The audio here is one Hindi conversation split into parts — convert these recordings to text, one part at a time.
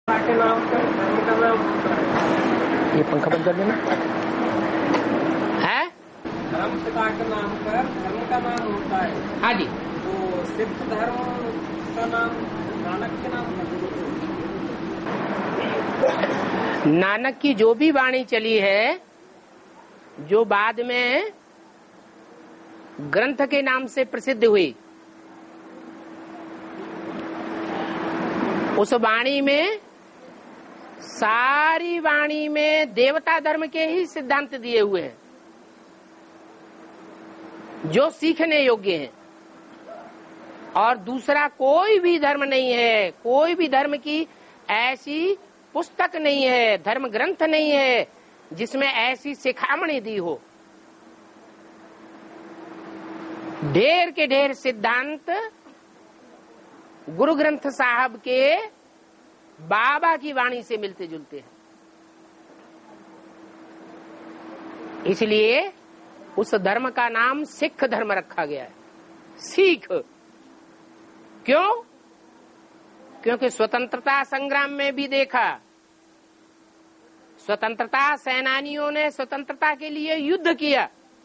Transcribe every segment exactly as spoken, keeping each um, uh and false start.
के नाम पर धर्म का नाम होता है। ये पंखा बंद कर देना है। धर्म पिता के नाम पर धर्म का नाम होता है। हाँ जी। तो सिख धर्म का नाम नानक के नाम पर। नानक की जो भी वाणी चली है, जो बाद में ग्रंथ के नाम से प्रसिद्ध हुई, उस वाणी में, सारी वाणी में देवता धर्म के ही सिद्धांत दिए हुए हैं जो सीखने योग्य हैं, और दूसरा कोई भी धर्म नहीं है, कोई भी धर्म की ऐसी पुस्तक नहीं है, धर्म ग्रंथ नहीं है जिसमें ऐसी शिखामणि दी हो। ढेर के ढेर सिद्धांत गुरु ग्रंथ साहब के बाबा की वाणी से मिलते जुलते हैं। इसलिए उस धर्म का नाम सिख धर्म रखा गया है। सिख क्यों? क्योंकि स्वतंत्रता संग्राम में भी देखा, स्वतंत्रता सेनानियों ने स्वतंत्रता के लिए युद्ध किया,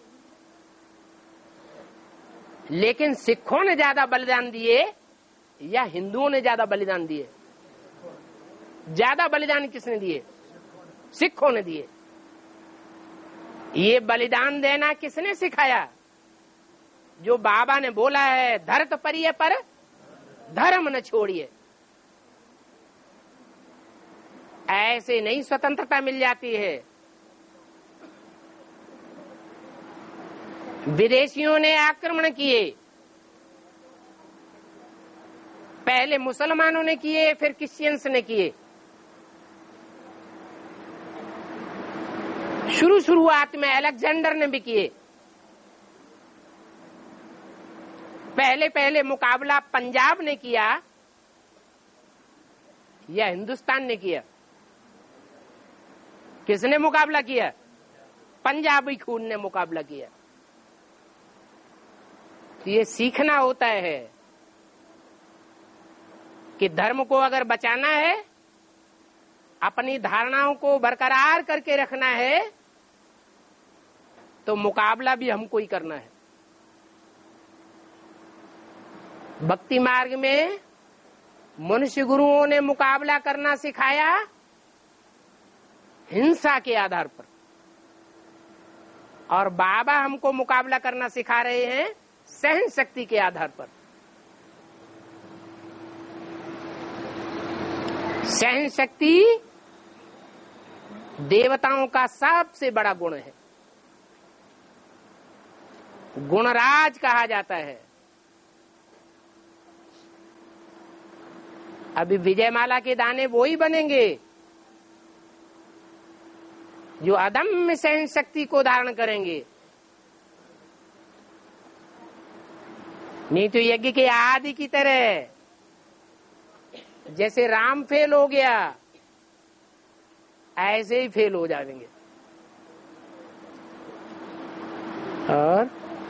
लेकिन सिखों ने ज्यादा बलिदान दिए या हिंदुओं ने ज्यादा बलिदान दिए? ज्यादा बलिदान किसने दिए? सिखों ने दिए। ये बलिदान देना किसने सिखाया? जो बाबा ने बोला है, धरत परिये पर धर्म न छोड़िए। ऐसे नहीं स्वतंत्रता मिल जाती है। विदेशियों ने आक्रमण किए, पहले मुसलमानों ने किए, फिर क्रिश्चियंस ने किए। शुरू शुरुआत में अलेक्जेंडर ने भी किए। पहले पहले मुकाबला पंजाब ने किया या हिंदुस्तान ने किया? किसने मुकाबला किया? पंजाबी खून ने मुकाबला किया। तो ये सीखना होता है कि धर्म को अगर बचाना है, अपनी धारणाओं को बरकरार करके रखना है, तो मुकाबला भी हमको ही करना है। भक्ति मार्ग में मनुष्य गुरुओं ने मुकाबला करना सिखाया हिंसा के आधार पर, और बाबा हमको मुकाबला करना सिखा रहे हैं सहन शक्ति के आधार पर। सहन शक्ति देवताओं का सबसे बड़ा गुण है, गुणराज कहा जाता है। अभी विजयमाला के दाने वो ही बनेंगे जो अदम्य सहन शक्ति को धारण करेंगे। नहीं तो यज्ञ के आदि की तरह जैसे राम फेल हो गया, ऐसे ही फेल हो जाएंगे। और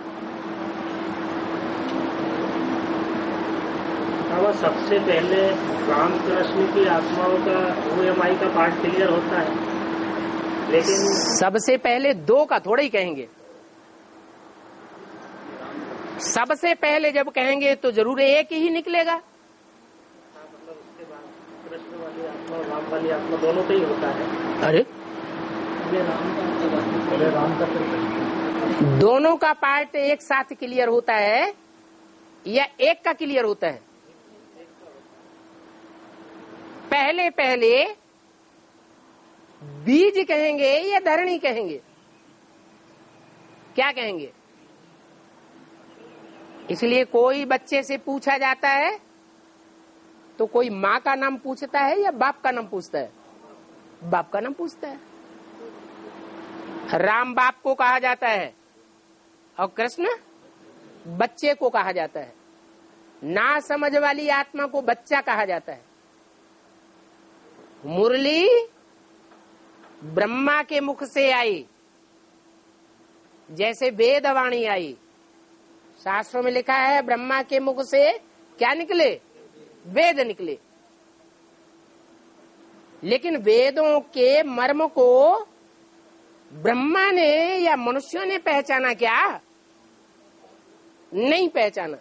सबसे पहले रामकृष्ण की आत्माओं का ओ एम आई का पार्ट क्लियर होता है, लेकिन सबसे पहले दो का थोड़ा ही कहेंगे। सबसे पहले जब कहेंगे तो जरूर एक ही निकलेगा। मतलब उसके बाद कृष्ण वाली आत्मा और राम वाली आत्मा दोनों का ही होता है। अरे राम का दोनों का पार्ट एक साथ क्लियर होता है या एक का क्लियर होता है? पहले पहले बीज कहेंगे या धरणी कहेंगे? क्या कहेंगे? इसलिए कोई बच्चे से पूछा जाता है तो कोई माँ का नाम पूछता है या बाप का नाम पूछता है? बाप का नाम पूछता है। राम बाप को कहा जाता है और कृष्ण बच्चे को कहा जाता है। ना समझ वाली आत्मा को बच्चा कहा जाता है। मुरली ब्रह्मा के मुख से आई, जैसे वेदवाणी आई। शास्त्रों में लिखा है ब्रह्मा के मुख से क्या निकले? वेद निकले। लेकिन वेदों के मर्म को ब्रह्मा ने या मनुष्यों ने पहचाना क्या? नहीं पहचाना।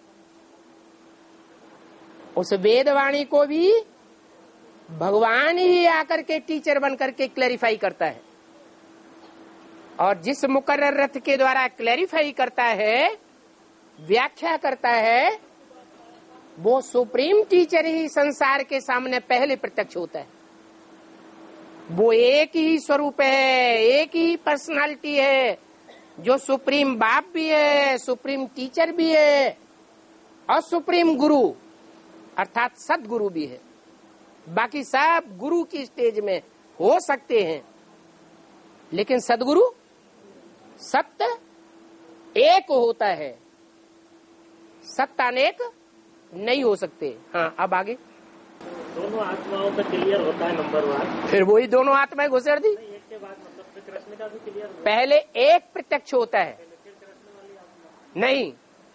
उस वेदवाणी को भी भगवान ही आकर के टीचर बन करके क्लैरिफाई करता है, और जिस मुकर्रर रथ के द्वारा क्लैरिफाई करता है, व्याख्या करता है, वो सुप्रीम टीचर ही संसार के सामने पहले प्रत्यक्ष होता है। वो एक ही स्वरूप है, एक ही पर्सनालिटी है, जो सुप्रीम बाप भी है, सुप्रीम टीचर भी है, और सुप्रीम गुरु अर्थात सदगुरु भी है। बाकी सब गुरु की स्टेज में हो सकते हैं, लेकिन सदगुरु सत्य एक होता है, सत्य अनेक नहीं हो सकते। हाँ, अब आगे दोनों आत्माओं का क्लियर होता है नंबर वन। फिर वही दोनों आत्माएं घुसेड़ दी। एक के बाद मतलब फिर कृष्ण का भी क्लियर होता है। पहले एक प्रत्यक्ष होता है, नहीं,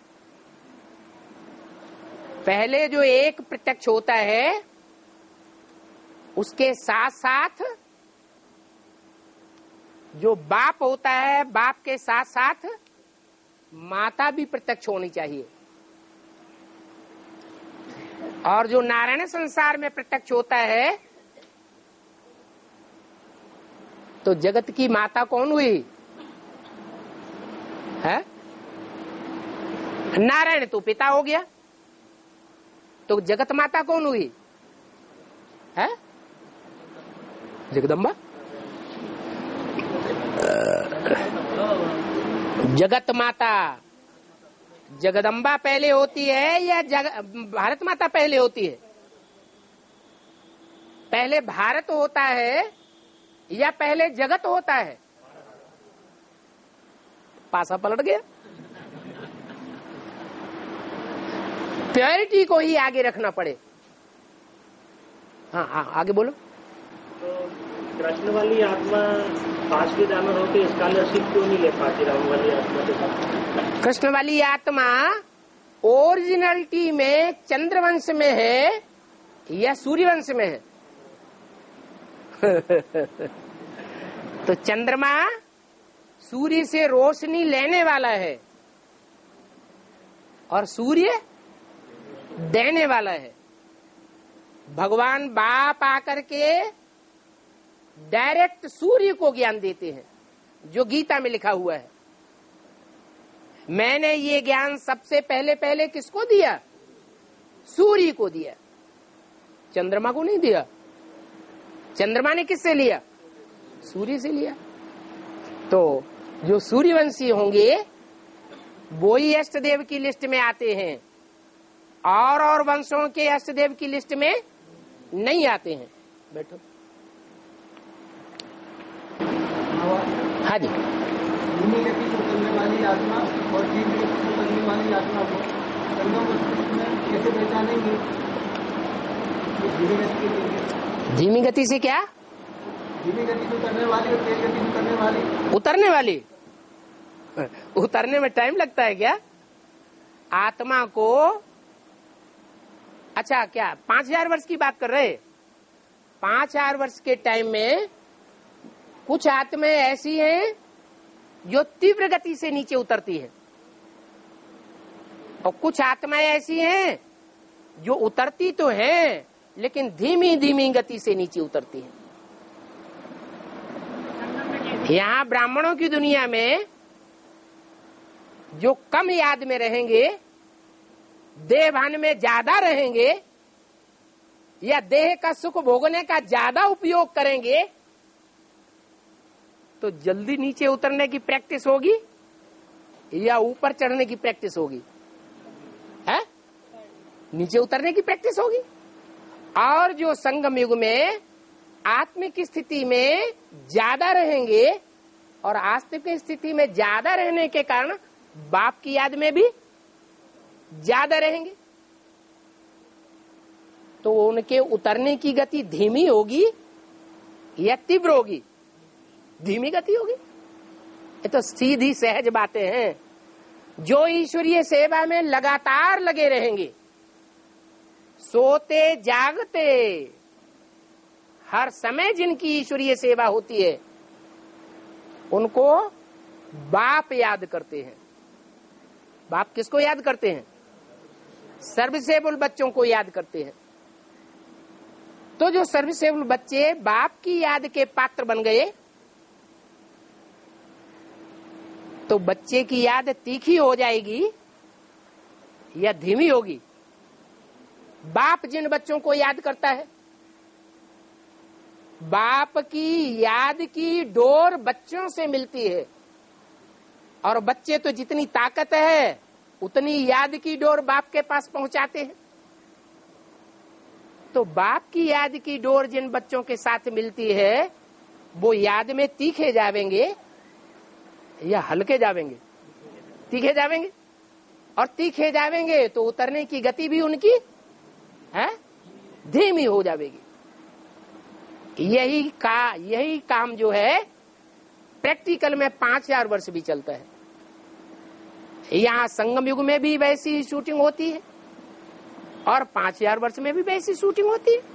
पहले जो एक प्रत्यक्ष होता है उसके साथ साथ जो बाप होता है, बाप के साथ साथ माता भी प्रत्यक्ष होनी चाहिए। और जो नारायण संसार में प्रत्यक्ष होता है, तो जगत की माता कौन हुई है? नारायण तो पिता हो गया, तो जगत माता कौन हुई है? जगदम्बा। जगत माता जगदम्बा पहले होती है या जग, भारत माता पहले होती है? पहले भारत होता है या पहले जगत होता है? पासा पलट गया। प्योरिटी को ही आगे रखना पड़े। हाँ हाँ, आगे बोलो। तो कृष्ण वाली आत्मा पांचवी दानव होती, स्कॉलरशिप क्यों नहीं ले पाती राम वाली आत्मा के साथ? कृष्ण वाली आत्मा ओरिजिनलिटी में चंद्रवंश में है या सूर्यवंश में है? तो चंद्रमा सूर्य से रोशनी लेने वाला है और सूर्य देने वाला है। भगवान बाप आकर के डायरेक्ट सूर्य को ज्ञान देते हैं, जो गीता में लिखा हुआ है। मैंने ये ज्ञान सबसे पहले पहले किसको दिया? सूर्य को दिया, चंद्रमा को नहीं दिया। चंद्रमा ने किससे लिया? सूर्य से लिया। तो जो सूर्यवंशी होंगे वो ही अष्टदेव की लिस्ट में आते हैं, और और वंशों के अष्टदेव की लिस्ट में नहीं आते हैं। बैठो। हाँ जी। भूमि गति को करने वाली आत्मा और जीव गति को करने वाली आत्मा को संगम मस्तिष्क में कैसे पहचानेंगे? धीमी गति के धीमी गति से क्या? धीमी गति से करने वाली और तेज गति से करने वाली। उतरने वाली। उतरने में टाइम लगता है क्या? आत्मा को, अच्छा क्या पांच हजार वर्ष की बात कर रहे? पांच हजार वर्ष के टाइम में कुछ आत्माएं ऐसी हैं जो तीव्र गति से नीचे उतरती है, और कुछ आत्माएं ऐसी हैं जो उतरती तो हैं लेकिन धीमी धीमी गति से नीचे उतरती है। यहाँ ब्राह्मणों की दुनिया में जो कम याद में रहेंगे, देह भान में ज्यादा रहेंगे, या देह का सुख भोगने का ज्यादा उपयोग करेंगे, तो जल्दी नीचे उतरने की प्रैक्टिस होगी या ऊपर चढ़ने की प्रैक्टिस होगी? है? नीचे उतरने की प्रैक्टिस होगी। और जो संगम युग में आत्मिक स्थिति में ज्यादा रहेंगे और आस्तिक स्थिति में ज्यादा रहने के कारण बाप की याद में भी ज्यादा रहेंगे, तो उनके उतरने की गति धीमी होगी या तीव्र होगी? धीमी गति होगी। ये तो सीधी सहज बातें हैं। जो ईश्वरीय सेवा में लगातार लगे रहेंगे, सोते जागते हर समय जिनकी ईश्वरीय सेवा होती है उनको बाप याद करते हैं। बाप किसको याद करते हैं? सर्विसेबल बच्चों को याद करते हैं। तो जो सर्विसेबल बच्चे बाप की याद के पात्र बन गए तो बच्चे की याद तीखी हो जाएगी या धीमी होगी? बाप जिन बच्चों को याद करता है, बाप की याद की डोर बच्चों से मिलती है, और बच्चे तो जितनी ताकत है उतनी याद की डोर बाप के पास पहुंचाते हैं। तो बाप की याद की डोर जिन बच्चों के साथ मिलती है वो याद में तीखे जावेंगे या हल्के जावेंगे? तीखे जावेंगे, और तीखे जावेंगे तो उतरने की गति भी उनकी है धीमी हो जाएगी। यही का यही काम जो है प्रैक्टिकल में पांच हजार वर्ष भी चलता है। यहाँ संगम युग में भी वैसी शूटिंग होती है और पांच हजार वर्ष में भी वैसी शूटिंग होती है।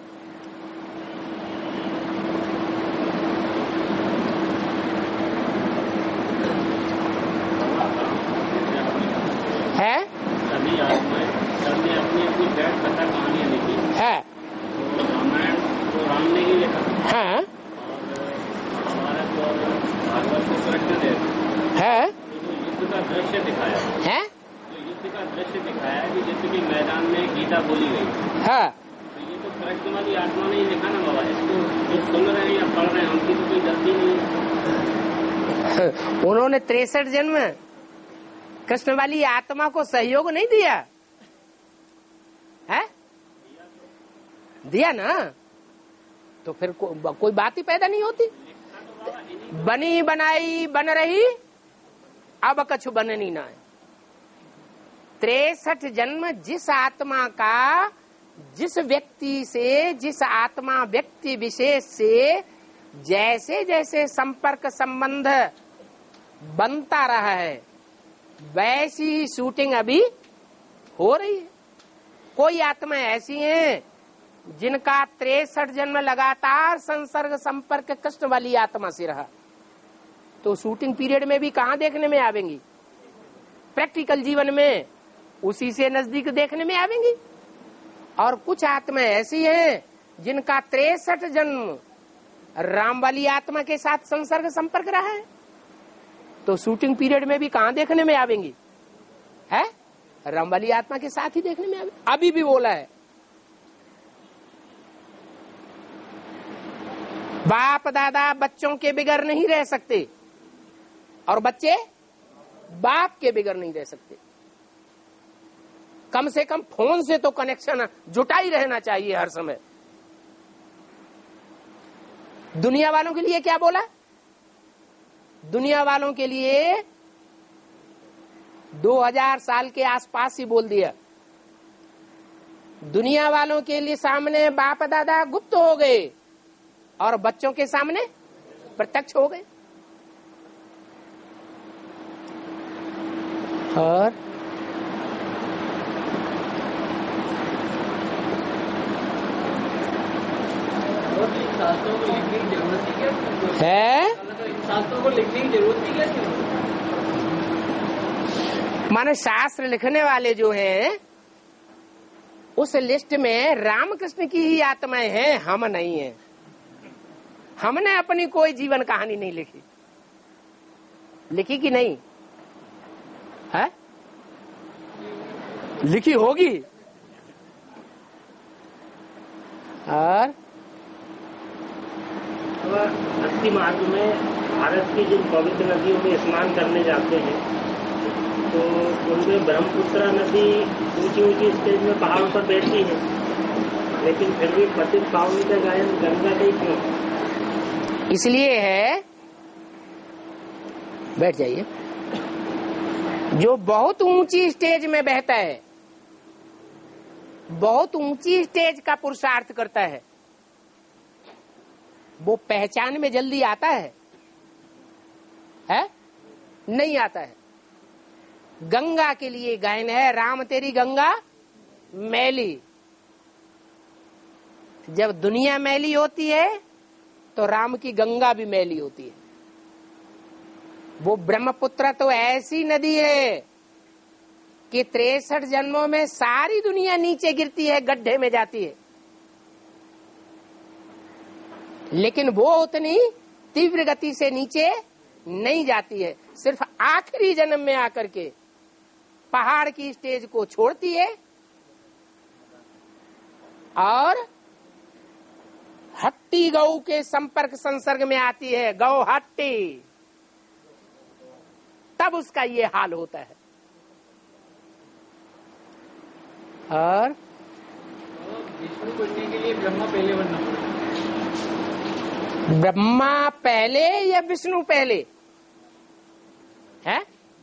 है सभी आत्माएं सबने अपनी अपनी बैठ कथा कहानियां लिखी है। तो रामायण तो राम ने ही लिखा है और महाभारत और भागवत को कृष्ण ने है तो युद्ध का दृश्य दिखाया है जो युद्ध का दृश्य दिखाया कि जैसे कि मैदान में गीता बोली गई है। तो ये तो कृष्ण वाली आत्मा ने ही लिखा ना बाबा। इसको जो सुन रहे हैं या पढ़ रहे हैं उनकी तो कोई गलती नहीं है। उन्होंने तिरसठ जन्म कृष्ण वाली आत्मा को सहयोग नहीं दिया है? दिया ना, तो फिर को, कोई बात ही पैदा नहीं होती। बनी बनाई बन रही अब कछु बननी ना है। तिरसठ जन्म जिस आत्मा का जिस व्यक्ति से जिस आत्मा व्यक्ति विशेष से जैसे जैसे संपर्क संबंध बनता रहा है वैसी ही शूटिंग अभी हो रही है। कोई आत्मा ऐसी है जिनका तिरसठ जन्म लगातार संसर्ग संपर्क कष्ट वाली आत्मा से रहा, तो शूटिंग पीरियड में भी कहाँ देखने में आवेंगी? प्रैक्टिकल जीवन में उसी से नजदीक देखने में आवेंगी। और कुछ आत्मा ऐसी हैं जिनका तिरसठ जन्म राम वाली आत्मा के साथ संसर्ग संपर्क रहा है, तो शूटिंग पीरियड में भी कहाँ देखने में आवेंगी? है राम वाली आत्मा के साथ ही देखने में आवेंगी। अभी भी बोला है बाप दादा बच्चों के बिगर नहीं रह सकते और बच्चे बाप के बिगर नहीं रह सकते। कम से कम फोन से तो कनेक्शन जुटा ही रहना चाहिए हर समय। दुनिया वालों के लिए क्या बोला? दुनिया वालों के लिए दो हज़ार साल के आसपास ही बोल दिया। दुनिया वालों के लिए सामने बाप दादा गुप्त हो गए और बच्चों के सामने प्रत्यक्ष हो गए। और शास्त्रों को लिखने की जरूरत ही क्या है? शास्त्रों को लिखने की जरूरत ही क्या थी? माने शास्त्र लिखने वाले जो हैं उस लिस्ट में रामकृष्ण की ही आत्माएं हैं, हम नहीं हैं। हमने अपनी कोई जीवन कहानी नहीं लिखी। लिखी कि नहीं है? लिखी होगी। और भक्ति मार्ग में भारत की जिन पवित्र नदियों में स्नान करने जाते हैं तो उनमें ब्रह्मपुत्र नदी ऊंची ऊंची स्टेज में पहाड़ों पर बैठती है, लेकिन फिर भी पतित पावनी का गायन गंगा का ही क्यों? इसलिए है, बैठ जाइए, जो बहुत ऊंची स्टेज में बहता है, बहुत ऊंची स्टेज का पुरुषार्थ करता है, वो पहचान में जल्दी आता है, है? नहीं आता है। गंगा के लिए गायन है, राम तेरी गंगा मैली, जब दुनिया मैली होती है तो राम की गंगा भी मैली होती है। वो ब्रह्मपुत्र तो ऐसी नदी है कि तिरसठ जन्मों में सारी दुनिया नीचे गिरती है, गड्ढे में जाती है, लेकिन वो उतनी तीव्र गति से नीचे नहीं जाती है। सिर्फ आखिरी जन्म में आकर के पहाड़ की स्टेज को छोड़ती है और हट्टी गऊ के संपर्क संसर्ग में आती है, गौ हट्टी, तब उसका ये हाल होता है। और विष्णु बनने के लिए ब्रह्मा पहले बनना पड़ेगा। ब्रह्मा पहले या विष्णु पहले है?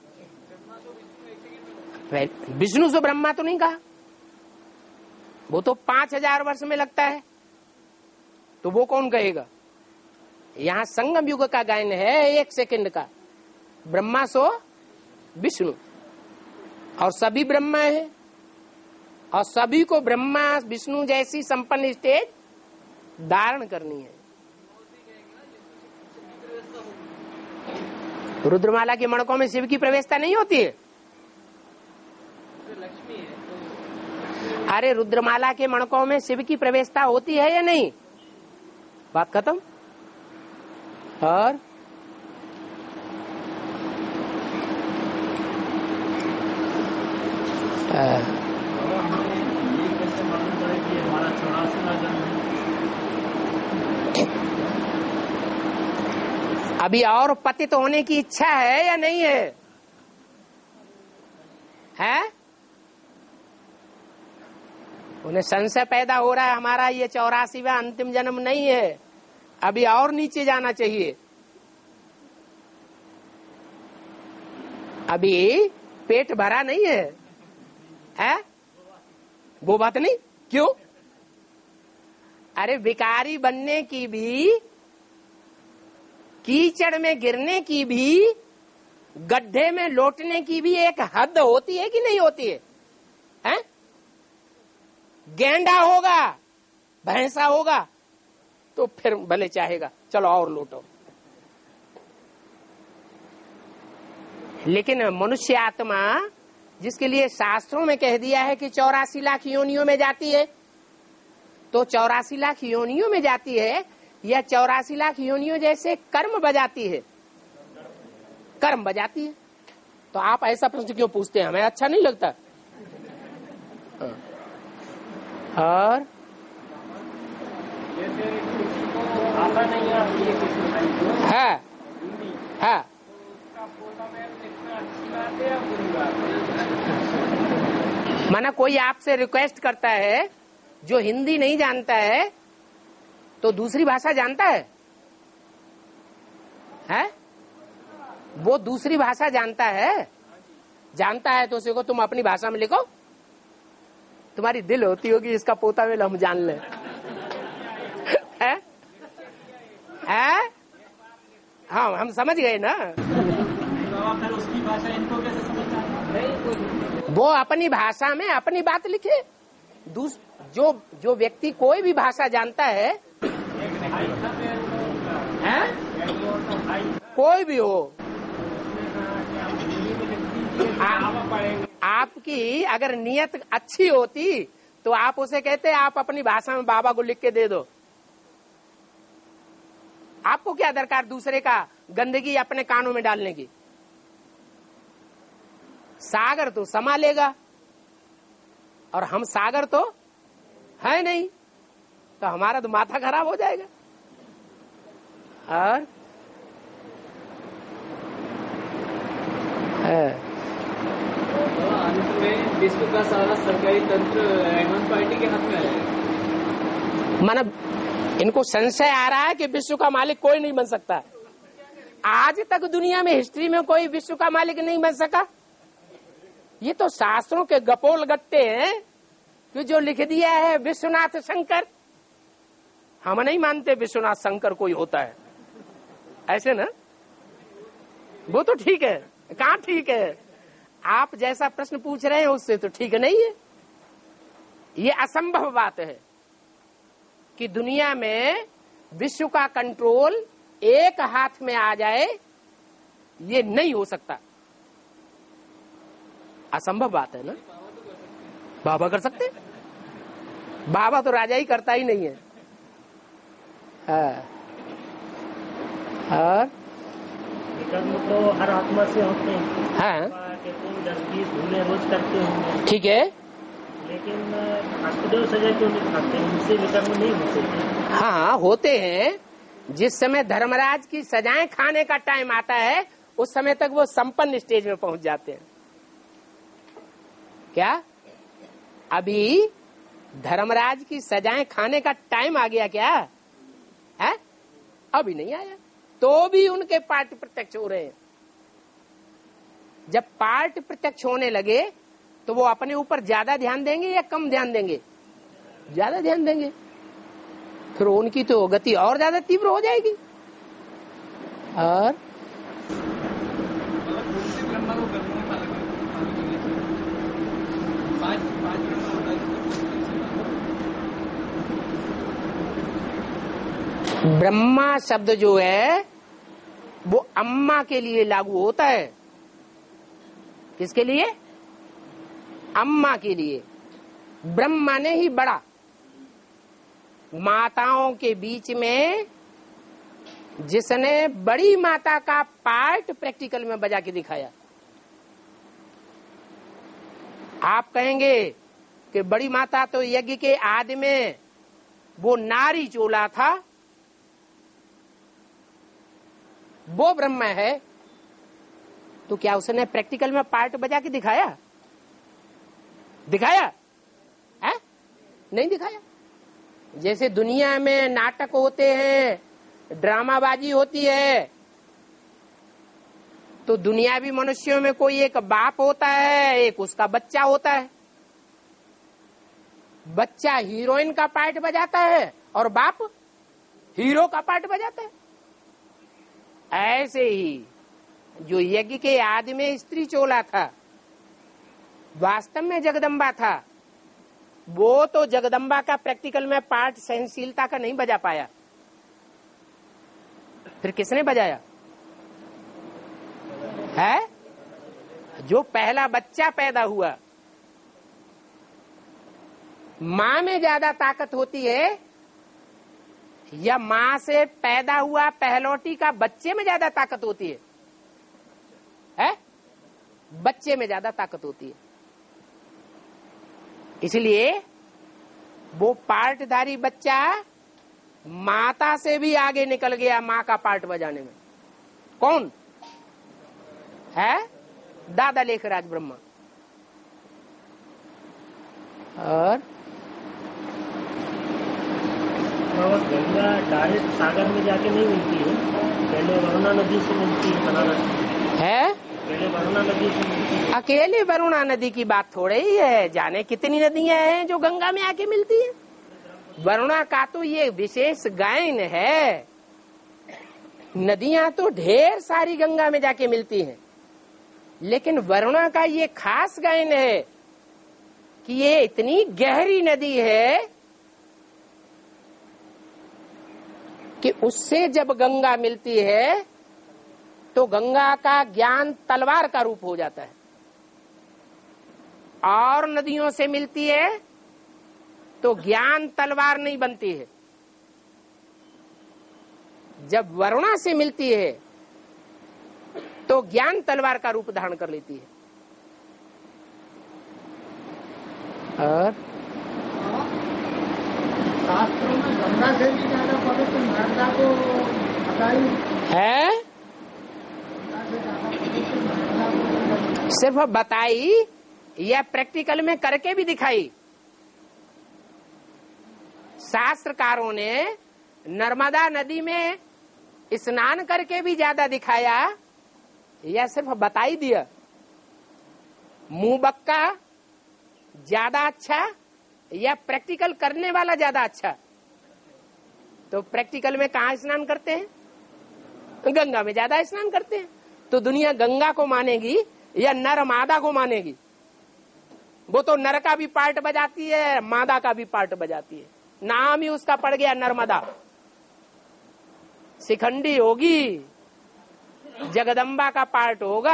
विष्णु से ब्रह्मा तो नहीं कहा, वो तो पांच हजार वर्ष में लगता है, तो वो कौन कहेगा? यहाँ संगम युग का गायन है एक सेकंड का, ब्रह्मा सो विष्णु, और सभी ब्रह्मा है, और सभी को ब्रह्मा विष्णु जैसी संपन्न स्टेज धारण करनी है। रुद्रमाला के मणकों में शिव की प्रवेशता नहीं होती है। लक्ष्मी है तो अरे रुद्रमाला के मणकों में शिव की प्रवेशता होती है या नहीं? बात खत्म। और अभी और पतित होने की इच्छा है या नहीं है? है? उन्हें संशय पैदा हो रहा है हमारा ये चौरासीवा अंतिम जन्म नहीं है, अभी और नीचे जाना चाहिए। अभी पेट भरा नहीं है, है? वो बात नहीं। क्यों? अरे भिखारी बनने की भी, कीचड़ में गिरने की भी, गड्ढे में लौटने की भी एक हद होती है कि नहीं होती है? हैं? गेंडा होगा, भैंसा होगा तो फिर भले चाहेगा चलो और लौटो, लेकिन मनुष्य आत्मा जिसके लिए शास्त्रों में कह दिया है कि चौरासी लाख योनियों में जाती है, तो चौरासी लाख योनियों में जाती है या चौरासी लाख योनियों जैसे कर्म बजाती है? कर्म बजाती है। तो आप ऐसा प्रश्न क्यों पूछते हैं? हमें अच्छा नहीं लगता। और आता नहीं है है है माना कोई आपसे रिक्वेस्ट करता है जो हिंदी नहीं जानता है तो दूसरी भाषा जानता है, है? वो दूसरी भाषा जानता है, जानता है तो उसे को तुम अपनी भाषा में लिखो। तुम्हारी दिल होती होगी इसका पोता वेल हम जान ले, है? है? हाँ हम समझ गए ना। फिर उसकी भाषा इनको कैसे समझ आती? वो अपनी भाषा में अपनी बात लिखे। दूस जो जो व्यक्ति कोई भी भाषा जानता है, है? कोई भी हो, आ, आपकी अगर नियत अच्छी होती तो आप उसे कहते आप अपनी भाषा में बाबा को लिख के दे दो। आपको क्या दरकार दूसरे का गंदगी अपने कानों में डालने की? सागर तो समा लेगा और हम सागर तो है नहीं, तो हमारा तो माथा खराब हो जाएगा। और अंत में विश्व का सारा सरकारी तंत्र हेमंत पार्टी के हाथ में आएगा। मतलब इनको संशय आ रहा है कि विश्व का मालिक कोई नहीं बन सकता। आज तक दुनिया में हिस्ट्री में कोई विश्व का मालिक नहीं बन सका। ये तो शास्त्रों के गपोल गट्टे हैं कि जो लिख दिया है विश्वनाथ शंकर। हम नहीं मानते विश्वनाथ शंकर कोई होता है, ऐसे ना। वो तो ठीक है, कहाँ ठीक है? आप जैसा प्रश्न पूछ रहे हैं उससे तो ठीक नहीं है, ये असंभव बात है। कि दुनिया में विश्व का कंट्रोल एक हाथ में आ जाए, ये नहीं हो सकता, असंभव बात है ना। बाबा कर सकते, बाबा तो राजा ही करता ही नहीं है। हाँ। और कर्म तो हर आत्मा से होते हैं। हाँ, कहते हैं दस बीस भूले रोज करते होंगे, ठीक है, लेकिन अष्टदेव सजा क्यों नहीं खाते, उनसे विकर्म नहीं हो सकते। हाँ होते हैं। जिस समय धर्मराज की सजाएं खाने का टाइम आता है, उस समय तक वो संपन्न स्टेज में पहुंच जाते हैं। क्या अभी धर्मराज की सजाएं खाने का टाइम आ गया क्या है? अभी नहीं आया, तो भी उनके पार्ट प्रत्यक्ष हो रहे हैं। जब पार्ट प्रत्यक्ष होने लगे तो वो अपने ऊपर ज्यादा ध्यान देंगे या कम ध्यान देंगे? ज्यादा ध्यान देंगे, फिर उनकी तो गति और ज्यादा तीव्र हो जाएगी। और ब्रह्मा शब्द जो है वो अम्मा के लिए लागू होता है। किसके लिए? अम्मा के लिए। ब्रह्मा ने ही बड़ा, माताओं के बीच में जिसने बड़ी माता का पार्ट प्रैक्टिकल में बजा के दिखाया। आप कहेंगे कि बड़ी माता तो यज्ञ के आदि में वो नारी चोला था, वो ब्रह्मा है, तो क्या उसने प्रैक्टिकल में पार्ट बजा के दिखाया? दिखाया है? नहीं दिखाया। जैसे दुनिया में नाटक होते हैं, ड्रामाबाजी होती है, तो दुनियावी मनुष्यों में कोई एक बाप होता है, एक उसका बच्चा होता है। बच्चा हीरोइन का पार्ट बजाता है और बाप हीरो का पार्ट बजाता है। ऐसे ही जो यज्ञ के आदि में स्त्री चोला था, वास्तव में जगदम्बा था, वो तो जगदम्बा का प्रैक्टिकल में पार्ट सहनशीलता का नहीं बजा पाया। फिर किसने बजाया है? जो पहला बच्चा पैदा हुआ। मां में ज्यादा ताकत होती है या मां से पैदा हुआ पहलौटी का बच्चे में ज्यादा ताकत होती है? है? बच्चे में ज्यादा ताकत होती है। इसलिए वो पार्टधारी बच्चा माता से भी आगे निकल गया मां का पार्ट बजाने में। कौन है? दादा लेखराज ब्रह्मा। और गंगा डायरेक्ट सागर में जाके नहीं मिलती है, पहले वरुणा नदी से मिलती है बनारस है। पहले वरुणा नदी से मिलती है। अकेले वरुणा नदी की बात थोड़े ही है, जाने कितनी नदियां हैं जो गंगा में आके मिलती हैं। वरुणा का तो ये विशेष गायन है। नदियां तो ढेर सारी गंगा में जाके मिलती हैं, लेकिन वरुणा का ये खास गायन है कि ये इतनी गहरी नदी है कि उससे जब गंगा मिलती है तो गंगा का ज्ञान तलवार का रूप हो जाता है, और नदियों से मिलती है तो ज्ञान तलवार नहीं बनती है। जब वरुणा से मिलती है तो ज्ञान तलवार का रूप धारण कर लेती है। और शास्त्रों में गंगा से भी ज्यादा पवित्र नर्मदा को बताई है। सिर्फ बताई या प्रैक्टिकल में करके भी दिखाई। शास्त्रकारों ने नर्मदा नदी में स्नान करके भी ज्यादा दिखाया या सिर्फ बता ही दिया? मुंह बक्का ज्यादा अच्छा या प्रैक्टिकल करने वाला ज्यादा अच्छा? तो प्रैक्टिकल में कहाँ स्नान करते हैं? गंगा में ज्यादा स्नान करते हैं। तो दुनिया गंगा को मानेगी या नर मादा को मानेगी? वो तो नर का भी पार्ट बजाती है, मादा का भी पार्ट बजाती है। नाम ही उसका पड़ गया नर्मदा। शिखंडी होगी, जगदम्बा का पार्ट होगा।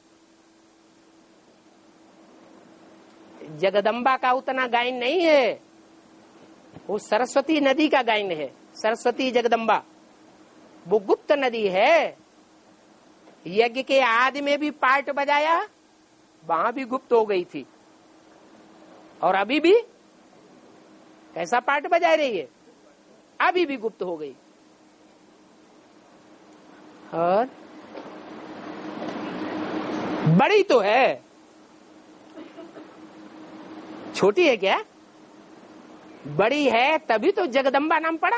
जगदम्बा का उतना गायन नहीं है, वो सरस्वती नदी का गायन है। सरस्वती जगदम्बा वो गुप्त नदी है। यज्ञ के आदि में भी पार्ट बजाया, वहां भी गुप्त हो गई थी, और अभी भी कैसा पार्ट बजा रही है, अभी भी गुप्त हो गई। और बड़ी तो है, छोटी है क्या? बड़ी है तभी तो जगदम्बा नाम पड़ा।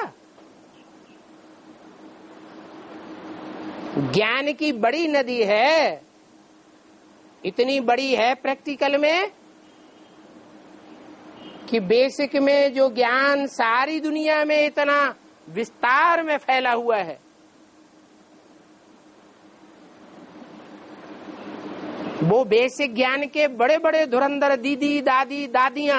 ज्ञान की बड़ी नदी है, इतनी बड़ी है प्रैक्टिकल में कि बेसिक में जो ज्ञान सारी दुनिया में इतना विस्तार में फैला हुआ है, वो बेसिक ज्ञान के बड़े बड़े धुरंधर दीदी दादी दादियां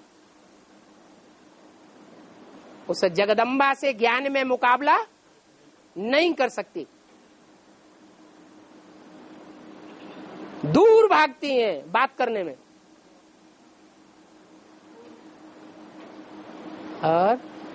उस जगदम्बा से ज्ञान में मुकाबला नहीं कर सकती, दूर भागती हैं बात करने में। और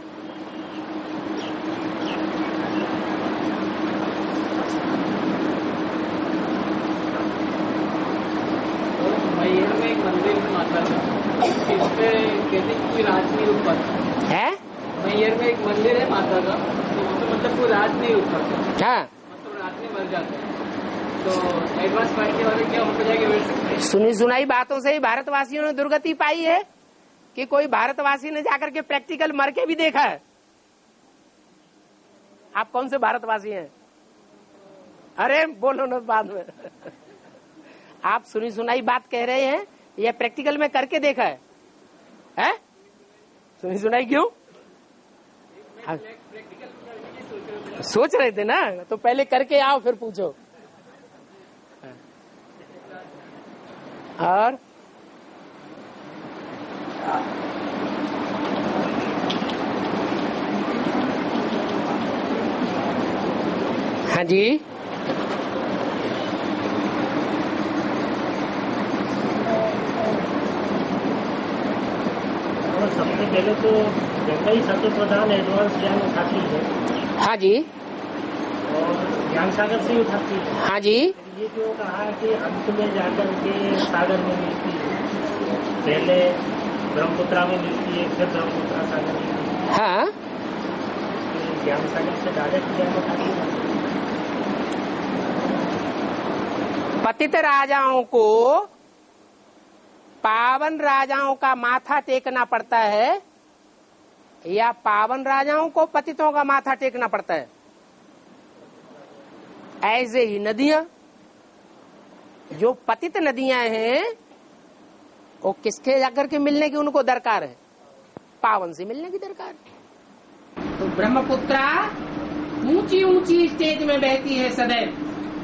मैहर में एक मंदिर में माता का, इस पे कहते कोई राज नहीं रुक पाता है। मैहर में एक मंदिर है माता का, तो उसमें मतलब कोई राज नहीं रुक पाता, हाँ, मतलब रात में मर जाते हैं। तो एडवांस पार्टी वाले क्या वहाँ पे जाके बैठ सकते हैं? सुनी सुनाई बातों से ही भारतवासियों ने दुर्गति पाई है कि कोई भारतवासी ने जाकर के प्रैक्टिकल मर के भी देखा है। आप कौन से भारतवासी हैं? अरे बोलो ना बाद में। आप सुनी सुनाई बात कह रहे हैं, यह प्रैक्टिकल में करके देखा है, है? सुनी सुनाई क्यों? सोच रहे थे ना, तो पहले करके आओ फिर पूछो। और हाँ जी, और सबसे पहले तो गंगा ही सबसे प्रधान एडवांस ज्ञान उठाती है। हाँ जी, और ज्ञान सागर से उठाती है। हाँ जी। ये जो कहा कि अंत में जाकर के सागर में मिलती है, पहले ब्रह्मपुत्रा में मिलती है, फिर ब्रह्मपुत्रा सागर में मिलती है। हाँ, ज्ञान सागर से डायरेक्ट ज्ञान उठाती है। पतित राजाओं को पावन राजाओं का माथा टेकना पड़ता है, या पावन राजाओं को पतितों का माथा टेकना पड़ता है? ऐसे ही नदियां, जो पतित नदियां हैं, वो किसके जाकर के मिलने की उनको दरकार है? पावन से मिलने की दरकार है। तो ब्रह्मपुत्रा ऊंची ऊंची स्टेज में बहती है सदैव।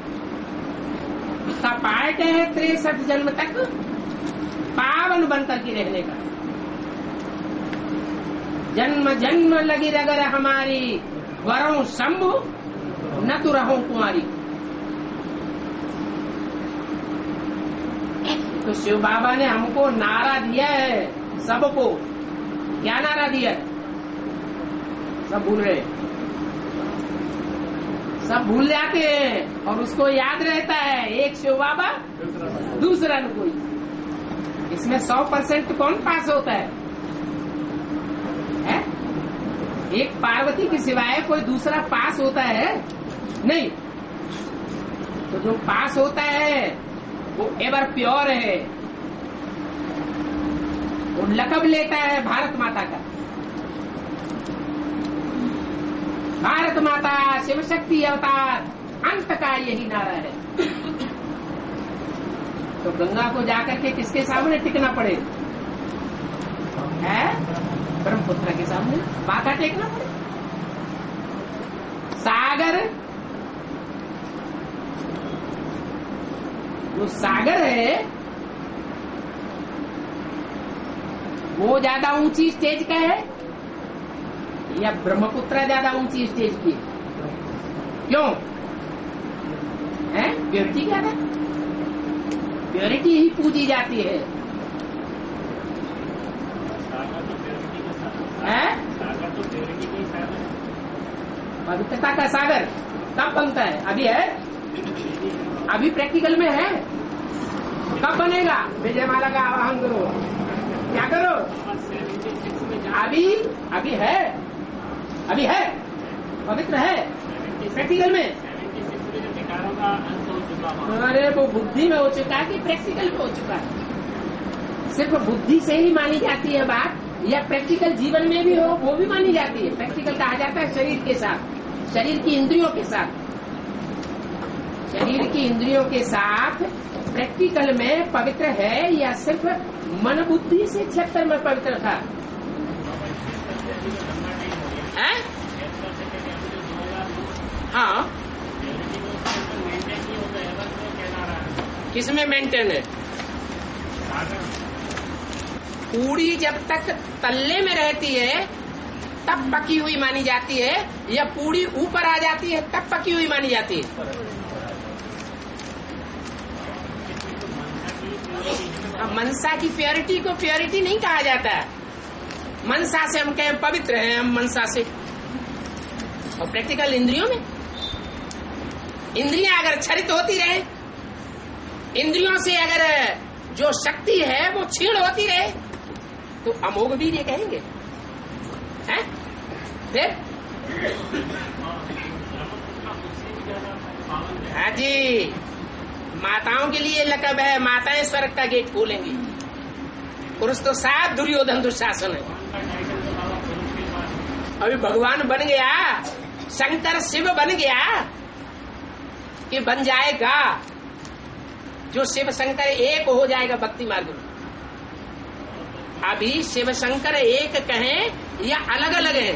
उसका पार्ट है तिरसठ जन्म तक पावन बनकर के रहने का। जन्म जन्म लगी रगर हमारी, वरों शंभु न तो रहूं कुमारी। तो शिव बाबा ने हमको नारा दिया है, सबको। क्या नारा दिया? सब भूल रहे, सब भूल जाते हैं, और उसको याद रहता है, एक शिव बाबा दूसरा न कोई। इसमें सौ परसेंट कौन पास होता है? है? एक पार्वती के सिवाय कोई दूसरा पास होता है? नहीं। तो जो पास होता है वो एवर प्योर है, वो लकब लेता है भारत माता का। भारत माता शिव शक्ति अवतार, अंत का यही नारा है। तो गंगा को जाकर के किसके सामने टिकना पड़े? है ब्रह्मपुत्र के सामने माथा टेकना पड़े। सागर, जो सागर है वो ज्यादा ऊंची स्टेज का है या ब्रह्मपुत्रा ज्यादा ऊंची स्टेज की? क्यों है? प्योरिटी क्या है? प्योरिटी ही पूजी जाती है। है पवित्रता का सागर कब बनता है? अभी है, अभी प्रैक्टिकल में है। कब बनेगा? विजयमाला का आवाहन करो, क्या करो? अभी अभी है, अभी है, पवित्र है प्रैक्टिकल में। अरे वो बुद्धि में हो चुका है कि प्रैक्टिकल में हो चुका है? सिर्फ बुद्धि से ही मानी जाती है बात, या प्रैक्टिकल जीवन में भी हो वो भी मानी जाती है? प्रैक्टिकल कहा जाता है शरीर के साथ, शरीर की इंद्रियों के साथ, शरीर की इंद्रियों के साथ प्रैक्टिकल में पवित्र है, या सिर्फ मन बुद्धि से छिहत्तर में पवित्र था? है? हाँ, किसमें मेंटेन है? पूड़ी जब तक तल्ले में रहती है तब पकी हुई मानी जाती है, या पूड़ी ऊपर आ जाती है तब पकी हुई मानी जाती है? मनसा की प्योरिटी को प्योरिटी नहीं कहा जाता है। मनसा से हम कहें पवित्र हैं, हम मनसा से। और प्रैक्टिकल इंद्रियों में, इंद्रियां अगर क्षरित होती रहे, इंद्रियों से अगर जो शक्ति है वो क्षीण होती रहे, तो अमोघ वीर ये कहेंगे हैं? फिर हाँ जी, माताओं के लिए लकब है, माताएं स्वर्ग का गेट खोलेंगी। पुरुष तो साफ दुर्योधन दुशासन है। अभी भगवान बन गया, शंकर शिव बन गया कि बन जाएगा, जो शिव शंकर एक हो जाएगा भक्ति मार्ग में। अभी शिव शंकर एक कहें या अलग अलग हैं?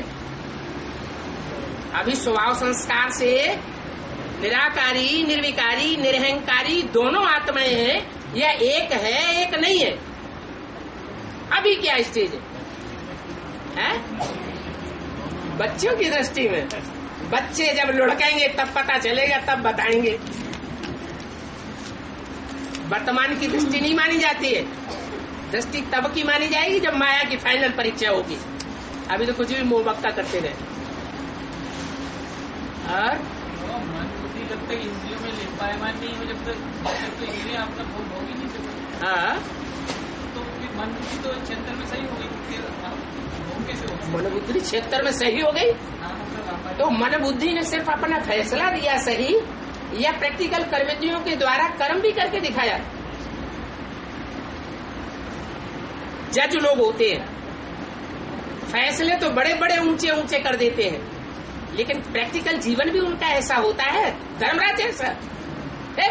अभी स्वभाव संस्कार से निराकारी, निर्विकारी, निरहंकारी दोनों आत्माएं हैं, या एक है एक नहीं है? अभी क्या स्टेज है, है? बच्चों की दृष्टि में, बच्चे जब लुढ़केंगे तब पता चलेगा, तब बताएंगे। वर्तमान की दृष्टि नहीं मानी जाती है, दृष्टि तब की मानी जाएगी जब माया की फाइनल परीक्षा होगी। अभी तो कुछ भी मोहबक्का करते रहे। और मन बुद्धि जब तक इंद्रियों में लिपायमान नहीं हो, जब तक जब तक इंद्रियां अपना भोग भोग ही नहीं सकती। हाँ, तो मन बुद्धि तो क्षेत्र में सही हो गई, भोग कैसे होगा? मन बुद्धि क्षेत्र में सही हो गई, तो मन बुद्धि ने सिर्फ अपना फैसला दिया सही, या प्रैक्टिकल कर्मेंद्रियों के द्वारा कर्म भी करके दिखाया? जज लोग होते हैं, फैसले तो बड़े बड़े ऊंचे ऊंचे कर देते हैं, लेकिन प्रैक्टिकल जीवन भी उनका ऐसा होता है, धर्मराज ऐसा है।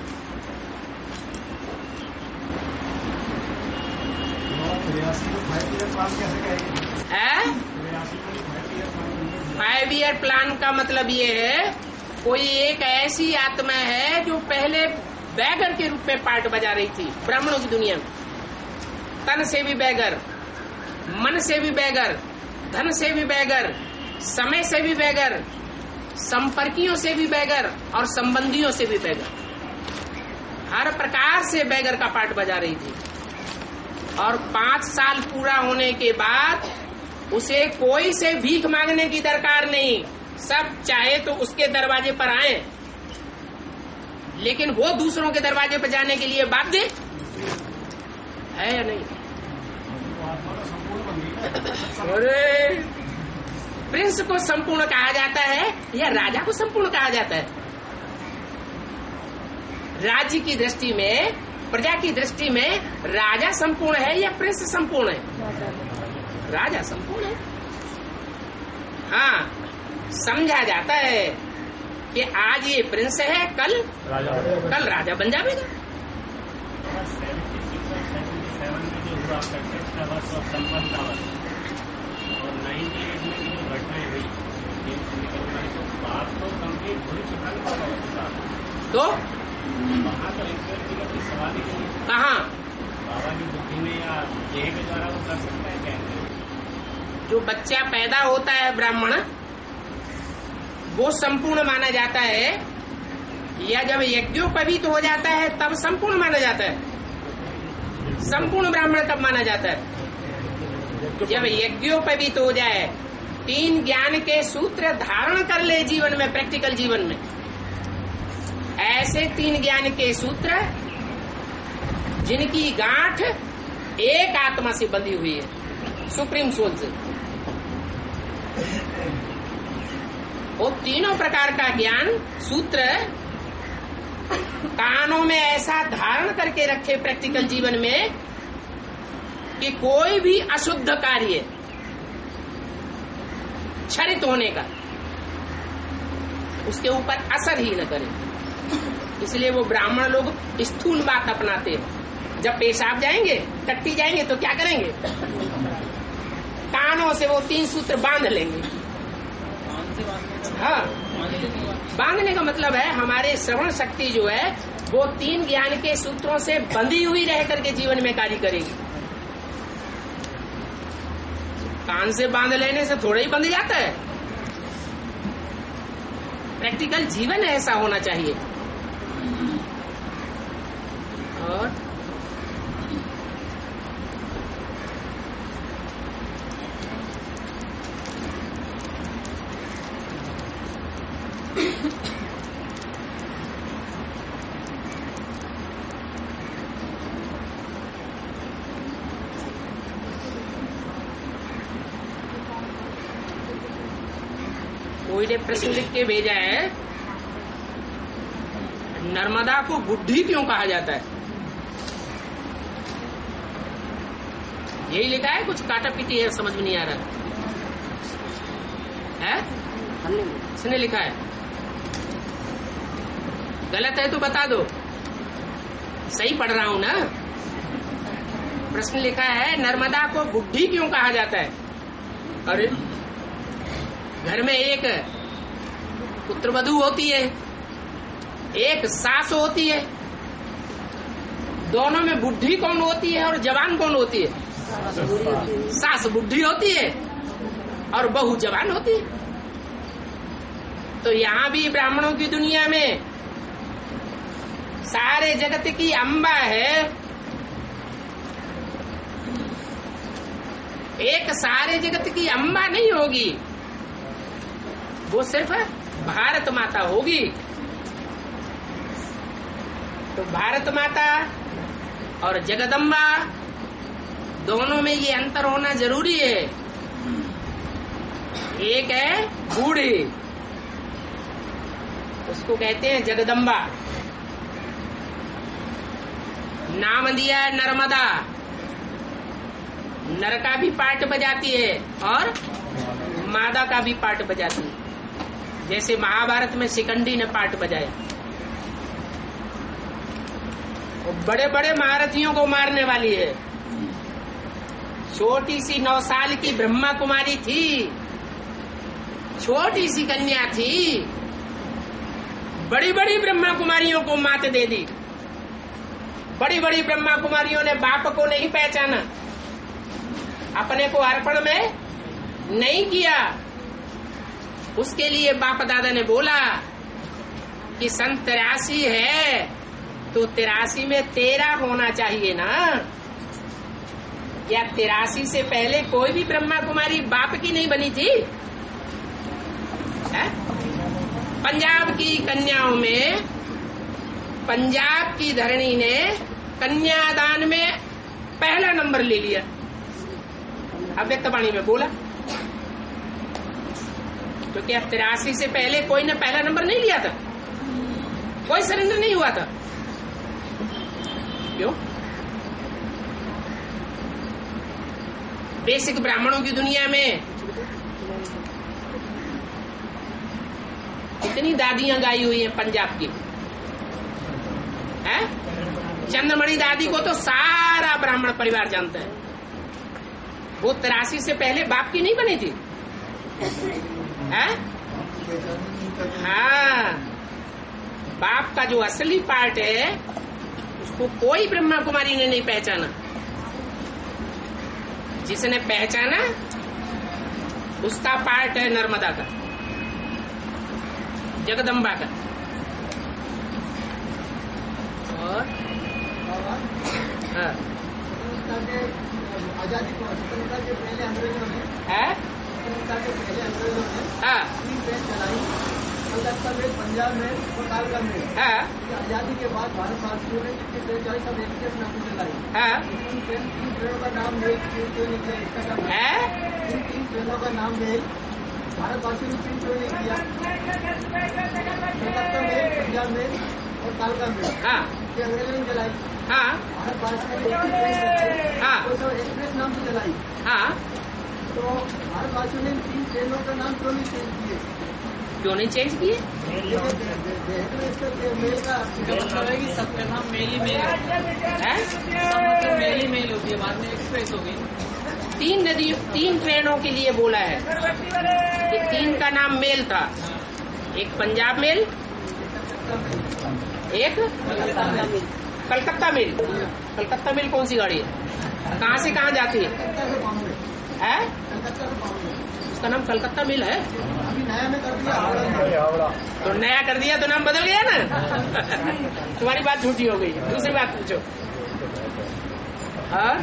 फाइव ईयर प्लान का मतलब ये है, कोई एक ऐसी आत्मा है जो पहले बैगर के रूप में पार्ट बजा रही थी ब्राह्मणों की दुनिया में, तन से भी बैगर, मन से भी बैगर, धन से भी बैगर, समय से भी बैगर, संपर्कियों से भी बैगर, और संबंधियों से भी बैगर, हर प्रकार से बैगर का पार्ट बजा रही थी। और पांच साल पूरा होने के बाद उसे कोई से भीख मांगने की दरकार नहीं, सब चाहे तो उसके दरवाजे पर आए, लेकिन वो दूसरों के दरवाजे पर जाने के लिए बाध्य है या नहीं? अरे प्रिंस को संपूर्ण कहा जाता है या राजा को संपूर्ण कहा जाता है? राज्य की दृष्टि में, प्रजा की दृष्टि में राजा संपूर्ण है या प्रिंस संपूर्ण है? राजा संपूर्ण है। हाँ, समझा जाता है कि आज ये प्रिंस है, कल राजा, कल राजा बन जाएगा। और नाइन्टी एट में जो घटनाएं हुई, बात तो कंप्लीट हो चुका है, तो वहाँ तो एक व्यक्तिगत सवाल ही नहीं। कहाँ? बाबा की बुद्धि में या ये के द्वारा वो कर सकता है क्या? जो बच्चा पैदा होता है ब्राह्मण, वो संपूर्ण माना जाता है, या जब यज्ञोपवीत हो जाता है तब संपूर्ण माना जाता है? संपूर्ण ब्राह्मण कब माना जाता है? जब यज्ञोपवीत हो जाए, तीन ज्ञान के सूत्र धारण कर ले जीवन में, प्रैक्टिकल जीवन में। ऐसे तीन ज्ञान के सूत्र जिनकी गांठ एक आत्मा से बंधी हुई है, सुप्रीम सोल से, वो तीनों प्रकार का ज्ञान सूत्र कानों में ऐसा धारण करके रखे प्रैक्टिकल जीवन में कि कोई भी अशुद्ध कार्य क्षरित होने का उसके ऊपर असर ही न करे। इसलिए वो ब्राह्मण लोग स्थूल बात अपनाते हैं। जब पेशाब जाएंगे, टट्टी जाएंगे तो क्या करेंगे? कानों से वो तीन सूत्र बांध लेंगे। हाँ, बांधने का मतलब है हमारे श्रवण शक्ति जो है वो तीन ज्ञान के सूत्रों से बंधी हुई रह करके जीवन में कार्य करेगी। कान से बांध लेने से थोड़ा ही बंध जाता है। प्रैक्टिकल जीवन ऐसा होना चाहिए। और कोई ने प्रश्न लिख के भेजा है, नर्मदा को बुद्धि क्यों कहा जाता है? यही लिखा है, कुछ काटा पीटी है, समझ में नहीं आ रहा है। इसने लिखा है, गलत है तो बता दो, सही पढ़ रहा हूं ना। प्रश्न लिखा है, नर्मदा को बुद्धि क्यों कहा जाता है? अरे घर में एक पुत्रवधू होती है, एक सास होती है, दोनों में बुद्धि कौन होती है और जवान कौन होती है? सास बुद्धि होती है और बहू जवान होती है। तो यहाँ भी ब्राह्मणों की दुनिया में सारे जगत की अम्बा है, एक सारे जगत की अम्बा नहीं होगी, वो सिर्फ भारत माता होगी। तो भारत माता और जगदम्बा दोनों में ये अंतर होना जरूरी है। एक है बूढ़ी, उसको कहते हैं जगदम्बा, नाम दिया है नर्मदा, नर का भी पार्ट बजाती है और मादा का भी पार्ट बजाती है। जैसे महाभारत में शिखंडी ने पार्ट बजाया, वो बड़े बड़े महारथियों को मारने वाली है। छोटी सी नौ साल की ब्रह्मा कुमारी थी, छोटी सी कन्या थी, बड़ी बड़ी ब्रह्मा कुमारियों को मात दे दी। बड़ी बड़ी ब्रह्मा कुमारियों ने बाप को नहीं पहचाना, अपने को अर्पण में नहीं किया। उसके लिए बाप दादा ने बोला कि सन तिरासी है तो तिरासी में तेरह होना चाहिए ना। या तिरासी से पहले कोई भी ब्रह्मा कुमारी बाप की नहीं बनी थी? है? पंजाब की कन्याओं में, पंजाब की धरणी ने कन्यादान में पहला नंबर ले लिया। अव्यक्त वाणी में बोला, क्योंकि अब तिरासी से पहले कोई ने पहला नंबर नहीं लिया था, कोई सरेंडर नहीं हुआ था। क्यों? बेसिक ब्राह्मणों की दुनिया में कितनी दादियां गाई हुई हैं पंजाब की, है? चंद्रमणि दादी को तो सारा ब्राह्मण परिवार जानता है। वो तिरासी से पहले बाप की नहीं बनी थी, है? हाँ, बाप का जो असली पार्ट है उसको कोई ब्रह्मा कुमारी ने नहीं पहचाना। जिसने पहचाना उसका पार्ट है नर्मदा का, जगदम्बा का। और हाँ आजादी को स्वतंत्रता के पहले अंग्रेजों ने है स्वतंत्रता के पहले अंग्रेजों ने हाँ तीन ट्रेन चलाई, कलकत्ता में, पंजाब में और कालका में। हाँ आजादी के बाद भारत वासियों ने जितनी ट्रेन चलाई सब एक्सप्रेस नाम से चलाई। हाँ तीन ट्रेन तीन ट्रेनों का नाम मेल क्यों नहीं किया? इसका क्या मतलब? है तीन तीन ट्रेनों का नाम मेल भारत वासियों ने तीन क्यों नहीं किया? कलकत्ता में, पंजाब में और कालका में हाँ ये अंग्रेजों ने चलाई। हाँ भारत वासियों ने एक ही ट्रेन चलाई, हाँ वो सब एक्सप्रेस नाम से चलाई। हाँ तो भारत वासियों ने तीन ट्रेनों का नाम क्यों नहीं चेंज किए? क्यों नहीं चेंज किए? मेल का इसका मतलब है कि सबका नाम मेल ही मेल है, है सब मतलब मेल ही मेल होती है, बाद में एक्सप्रेस हो गई। तीन नदी तीन ट्रेनों के लिए बोला है कि तीन का नाम मेल था। एक पंजाब मेल, एक कलकत्ता मेल। कलकत्ता मेल कौन सी गाड़ी है? कहाँ से कहाँ जाती है? है उसका नाम कलकत्ता मेल है। अभी नया में कर दिया हावड़ा। तो नया कर दिया तो नाम बदल गया ना। तुम्हारी बात झूठी हो गई। दूसरी बात पूछो। हाँ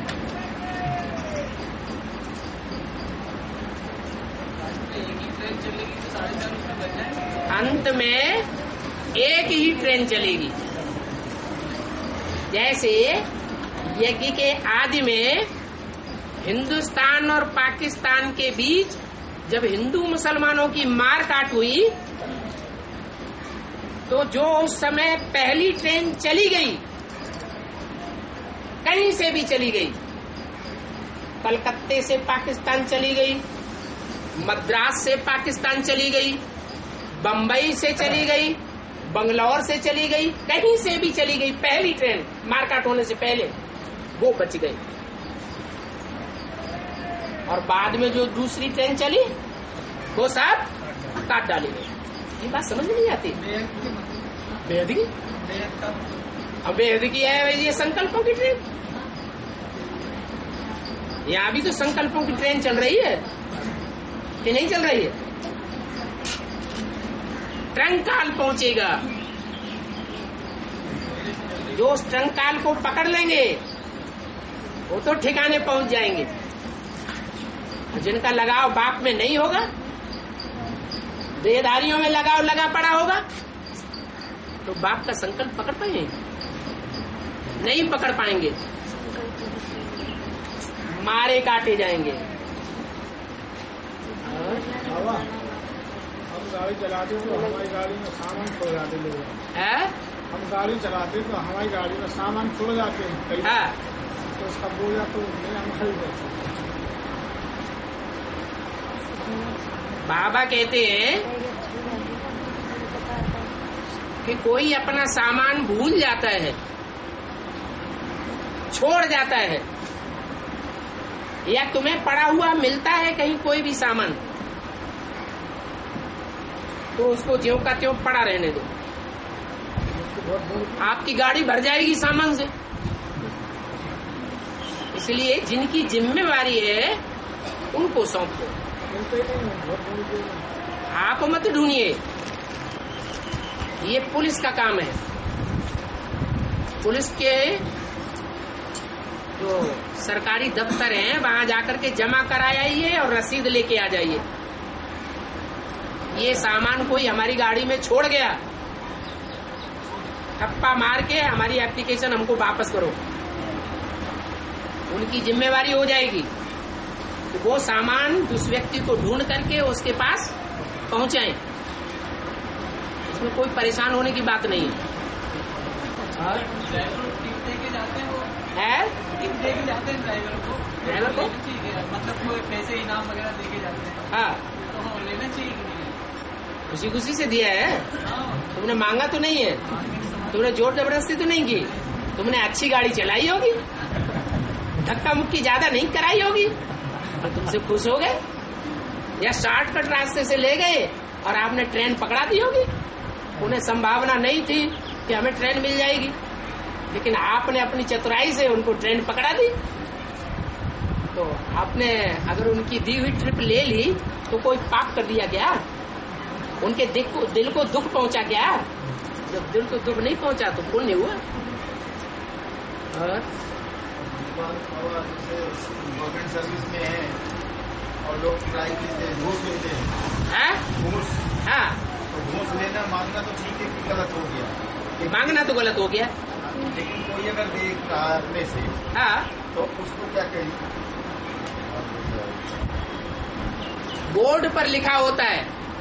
एक ही ट्रेन चलेगी तो साढ़े चार रुपये बच जाएंगे। अंत में एक ही ट्रेन चलेगी। जैसे यज्ञ के आदि में हिंदुस्तान और पाकिस्तान के बीच जब हिंदू मुसलमानों की मार काट हुई तो जो उस समय पहली ट्रेन चली गई, कहीं से भी चली गई, कलकत्ते से पाकिस्तान चली गई, मद्रास से पाकिस्तान चली गई, बंबई से चली गई, बंगलौर से चली गई, कहीं से भी चली गई, पहली ट्रेन मारकाट होने से पहले वो बच गई। और बाद में जो दूसरी ट्रेन चली वो सब काट डाली गई। ये बात समझ नहीं आती। बेहद की अब बेहद की है ये संकल्पों की ट्रेन। यहाँ भी तो संकल्पों की ट्रेन चल रही है कि नहीं चल रही है? ट्रंकाल पहुंचेगा, जो उस ट्रंकाल को पकड़ लेंगे वो तो ठिकाने पहुंच जाएंगे। जिनका लगाव बाप में नहीं होगा, देहधारियों में लगाव लगा पड़ा होगा, तो बाप का संकल्प पकड़ पाएंगे? नहीं पकड़ पाएंगे, मारे काटे जाएंगे। हम गाड़ी चलाते तो हमारी गाड़ी में सामान छोड़ जाते लोग है? हम गाड़ी चलाते तो हमारी गाड़ी में सामान छोड़ जाते हैं। हाँ। तो उसका बोझा तो नहीं हम खरीद। बाबा कहते हैं कि कोई अपना सामान भूल जाता है, छोड़ जाता है, या तुम्हें पड़ा हुआ मिलता है कहीं कोई भी सामान, तो उसको ज्यों का त्यों पड़ा रहने दो। आपकी गाड़ी भर जाएगी सामान से। इसलिए जिनकी जिम्मेवारी है उनको सौंप दो। आप मत ढूंढिए, ये पुलिस का काम है। पुलिस के जो सरकारी दफ्तर हैं वहां जाकर के जमा कराया आइए और रसीद लेके आ जाइए। ये सामान कोई हमारी गाड़ी में छोड़ गया, ठप्पा मार के हमारी एप्लीकेशन हमको वापस करो। उनकी जिम्मेवारी हो जाएगी कि वो सामान उस व्यक्ति को ढूंढ करके उसके पास पहुंचाएं। इसमें कोई परेशान होने की बात नहीं है। ड्राइवर को टिप दे के जाते हैं, वो है टिप दे के जाते हैं ड्राइवर को। ड्राइवर को? ठीक है, मतलब कोई पैसे इनाम वगैरह दे के जाते हैं, हाँ, तो हाँ, लेना चाहिए कि नहीं? खुशी खुशी से दिया है। हाँ, तुमने मांगा तो नहीं है, तुमने जोर जबरदस्ती तो नहीं की, तुमने अच्छी गाड़ी चलाई होगी, धक्का मुक्की ज्यादा नहीं कराई होगी और तुमसे खुश हो गए, या शॉर्टकट रास्ते से ले गए और आपने ट्रेन पकड़ा दी होगी। उन्हें संभावना नहीं थी कि हमें ट्रेन मिल जाएगी, लेकिन आपने अपनी चतुराई से उनको ट्रेन पकड़ा दी। तो आपने अगर उनकी दी हुई ट्रिप ले ली तो कोई पाप कर दिया क्या? उनके दिल को दिल को दुख पहुंचा क्या? जब दिल को दुख नहीं पहुंचा तो पुण्य हुआ। और गवर्नमेंट सर्विस में है और लोग किराए के घूस लेते हैं, घूस, हाँ, तो घूस लेना मांगना तो ठीक है कि गलत हो गया? मांगना तो गलत हो गया, लेकिन कोई अगर देख रहा है अपने से, हाँ, तो उसको क्या कहें? बोर्ड पर लिखा होता है,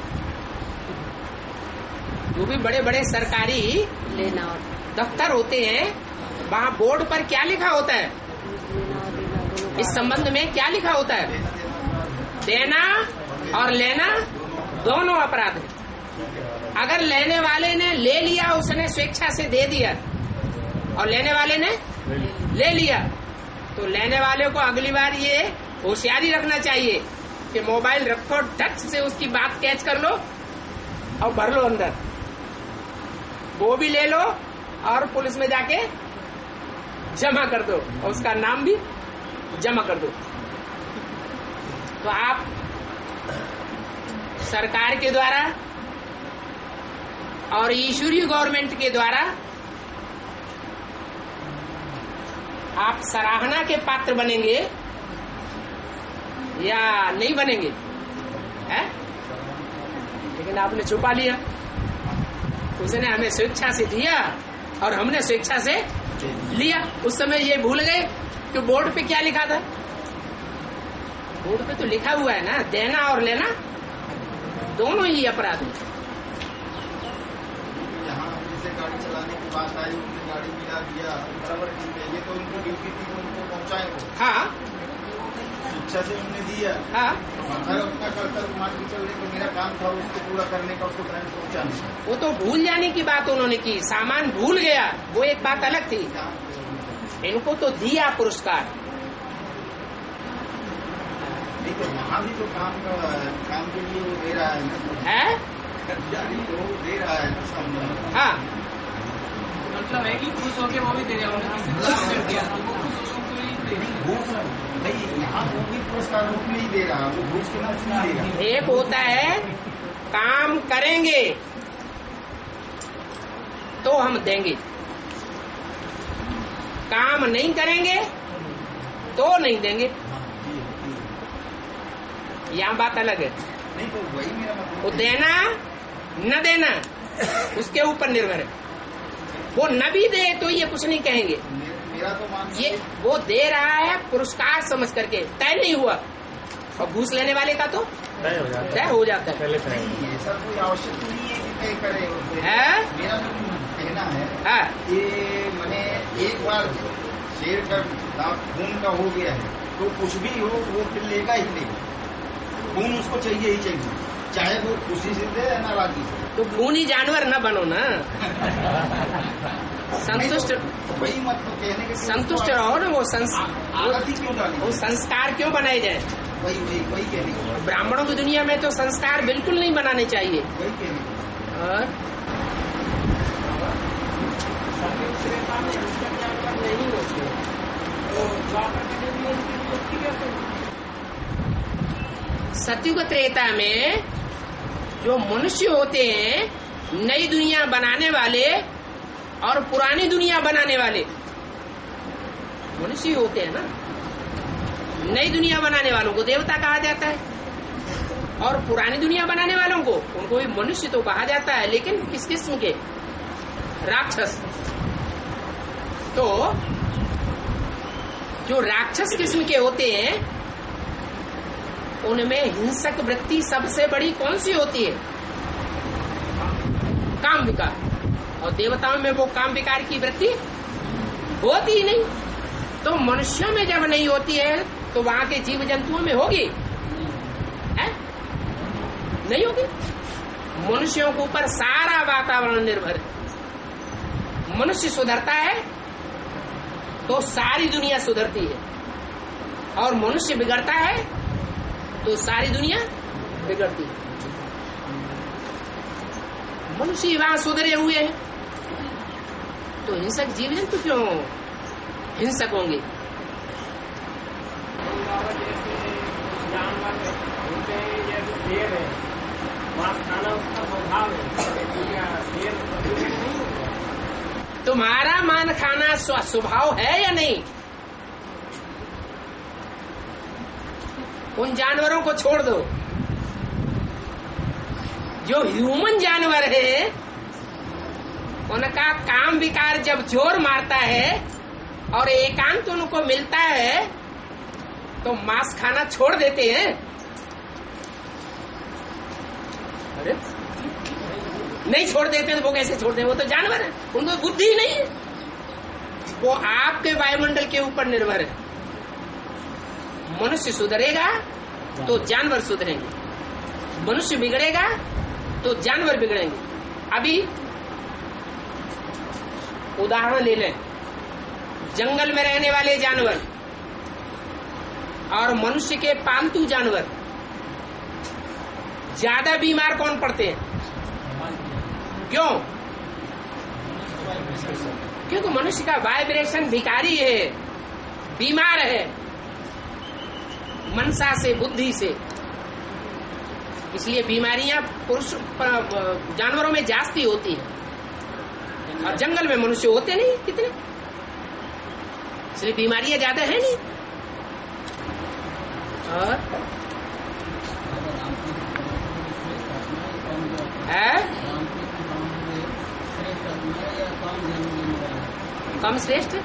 जो भी बड़े बड़े सरकारी लेना दफ्तर होते हैं, वहाँ बोर्ड पर क्या लिखा होता है? इस संबंध में क्या लिखा होता है? देना और लेना दोनों अपराध है। अगर लेने वाले ने ले लिया, उसने स्वेच्छा से दे दिया, और लेने वाले ने ले लिया, तो लेने वाले को अगली बार ये होशियारी रखना चाहिए कि मोबाइल रखो, टच से उसकी बात कैच कर लो और भर लो अंदर, वो भी ले लो और पुलिस में जाके जमा कर दो और उसका नाम भी जमा कर दो। तो आप सरकार के द्वारा और ईश्वरीय गवर्नमेंट के द्वारा आप सराहना के पात्र बनेंगे या नहीं बनेंगे, है? लेकिन आपने छुपा लिया, उसने हमें स्वेच्छा से दिया और हमने स्वेच्छा से लिया। उस समय ये भूल गए कि बोर्ड पे क्या लिखा था। बोर्ड पे तो लिखा हुआ है ना, देना और लेना दोनों ही अपराध है। यहाँ जैसे गाड़ी चलाने की बात आई, उन्होंने गाड़ी मिला दिया, बराबर ठीक है, ये तो उनको ड्यूटी थी, उनको पहुँचाए वो, हाँ, शिक्षा से उन्होंने दिया, हाँ, अगर अपना कर्तव्य मान के चल रहे तो मेरा काम था उसको पूरा करने का, उसको टाइम पहुँचाने। वो तो भूल जाने की बात उन्होंने की, सामान भूल गया, वो एक बात अलग थी। इनको तो दिया पुरस्कार। नहीं तो वहाँ भी तो काम का काम के लिए वो दे रहा है ना, है? कर्मचारी तो वो दे रहा है ना सामने। हाँ, मतलब है कि खुश होके वो भी दे रहा है, घूस नहीं, यहाँ वो भी पुरस्कार रूप में ही दे रहा, वो घूस के नाम से नहीं दे रहा। एक होता है काम करेंगे तो हम देंगे, काम नहीं करेंगे तो नहीं देंगे। यहाँ बात अलग है। नहीं तो वही मेरा मतलब, वो देना न देना उसके ऊपर निर्भर है। वो न भी दे तो ये कुछ नहीं कहेंगे, मेरा तो मान ये वो दे रहा है पुरस्कार समझ करके, तय नहीं हुआ। और घूस लेने वाले का तो तय हो जाता तय हो जाता है। पहले तय नहीं, ऐसा कोई आवश्यक नहीं है कि तय करे उससे। है? मेरा तो कहना है हाँ, कि मैंने एक बार शेर का दांत खून का हो गया है तो कुछ भी हो वो फिर लेगा ही लेगा, खून उसको चाहिए ही चाहिए, चाहे वो खुशी से दे या नाराजगी से। तो खूनी जानवर न बनो ना, संतुष्ट वही मतलब कहने के संतुष्ट रहो ना। वो संस आदत ही क्यों डाली, वो संस्कार क्यों बनाए जाए? वही वही वही कहने को, ब्राह्मणों की दुनिया में तो संस्कार बिल्कुल नहीं बनाने चाहिए। वही कहने को। और सतयुग त्रेता में जो मनुष्य होते हैं, नई दुनिया बनाने वाले और पुरानी दुनिया बनाने वाले मनुष्य होते हैं ना। नई दुनिया बनाने वालों को देवता कहा जाता है और पुरानी दुनिया बनाने वालों को उनको भी मनुष्य तो कहा जाता है, लेकिन किस किस्म के? राक्षस। तो जो राक्षस किस्म के होते हैं उनमें हिंसक वृत्ति सबसे बड़ी कौन सी होती है? काम विकार। और देवताओं में वो काम विकार की वृत्ति होती ही नहीं। तो मनुष्यों में जब नहीं होती है तो वहां के जीव जंतुओं में होगी? है? नहीं होगी। मनुष्यों के ऊपर सारा वातावरण निर्भर है। मनुष्य सुधरता है तो सारी दुनिया सुधरती है, और मनुष्य बिगड़ता है तो सारी दुनिया बिगड़ती है। मनुष्य वहां सुधरे हुए हैं तो हिंसक जीव जंतु क्यों हिंसक होंगे? बाबा जैसे जानवर होते हैं जैसे शेर है, मांस खाना उसका स्वभाव है, या शेर कभी नहीं होगा? तुम्हारा मान खाना स्वभाव है या नहीं? उन जानवरों को छोड़ दो। जो ह्यूमन जानवर है उनका काम विकार जब जोर मारता है और एकांत उनको मिलता है तो मांस खाना छोड़ देते हैं। अरे नहीं छोड़ देते तो वो कैसे छोड़ दें? वो तो जानवर है, उनको बुद्धि ही नहीं है। वो आपके वायुमंडल के ऊपर निर्भर है। मनुष्य सुधरेगा तो जानवर सुधरेंगे, मनुष्य बिगड़ेगा तो जानवर बिगड़ेंगे। अभी उदाहरण ले लें, जंगल में रहने वाले जानवर और मनुष्य के पालतू जानवर, ज्यादा बीमार कौन पड़ते हैं? क्यों? क्योंकि मनुष्य का वाइब्रेशन भिखारी है, बीमार है मनसा से, बुद्धि से। इसलिए बीमारियां पुरुष जानवरों में जास्ती होती है और जंगल में मनुष्य होते नहीं कितने, इसलिए बीमारियां ज्यादा है नहीं। और है कम श्रेष्ठ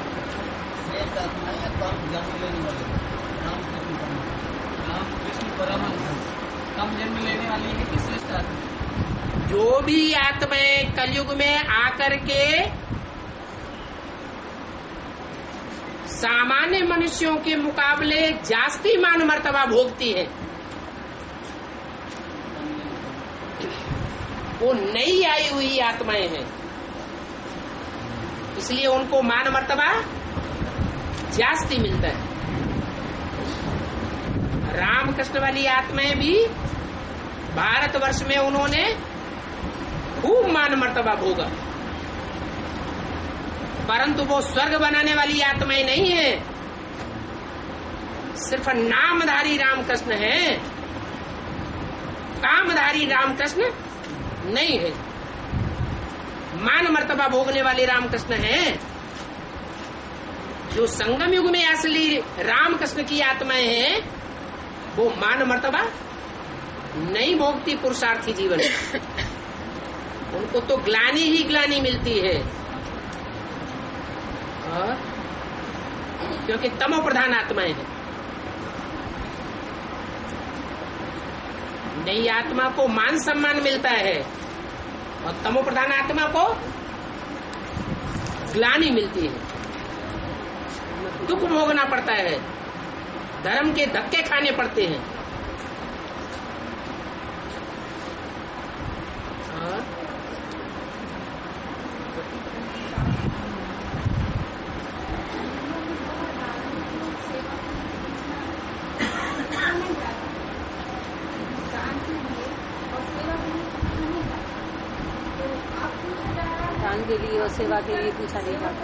कम जन्म लेने वाली है कि श्रेष्ठ आत्मा? जो भी आत्माएं कलयुग में आकर के सामान्य मनुष्यों के मुकाबले जास्ती मान मर्तबा भोगती है, वो नई आई हुई आत्माएं हैं, इसलिए उनको मान मर्तबा जास्ती मिलता है। रामकृष्ण वाली आत्माएं भी भारतवर्ष में उन्होंने खूब मान मर्तबा भोगा, परंतु वो स्वर्ग बनाने वाली आत्माएं नहीं है, सिर्फ नामधारी रामकृष्ण है, कामधारी रामकृष्ण नहीं है। मान मर्तबा भोगने वाले रामकृष्ण हैं। जो संगम युग में असली रामकृष्ण की आत्माएं हैं वो मान मर्तबा नहीं भोगती पुरुषार्थी जीवन में, उनको तो ग्लानि ही ग्लानि मिलती है। और क्योंकि तमो प्रधान आत्माएं हैं। नई आत्मा को मान सम्मान मिलता है और तमो प्रधान आत्मा को ग्लानि मिलती है, दुख भोगना पड़ता है, धर्म के धक्के खाने पड़ते हैं। और दान के लिए और सेवा के लिए पूछा नहीं जाता।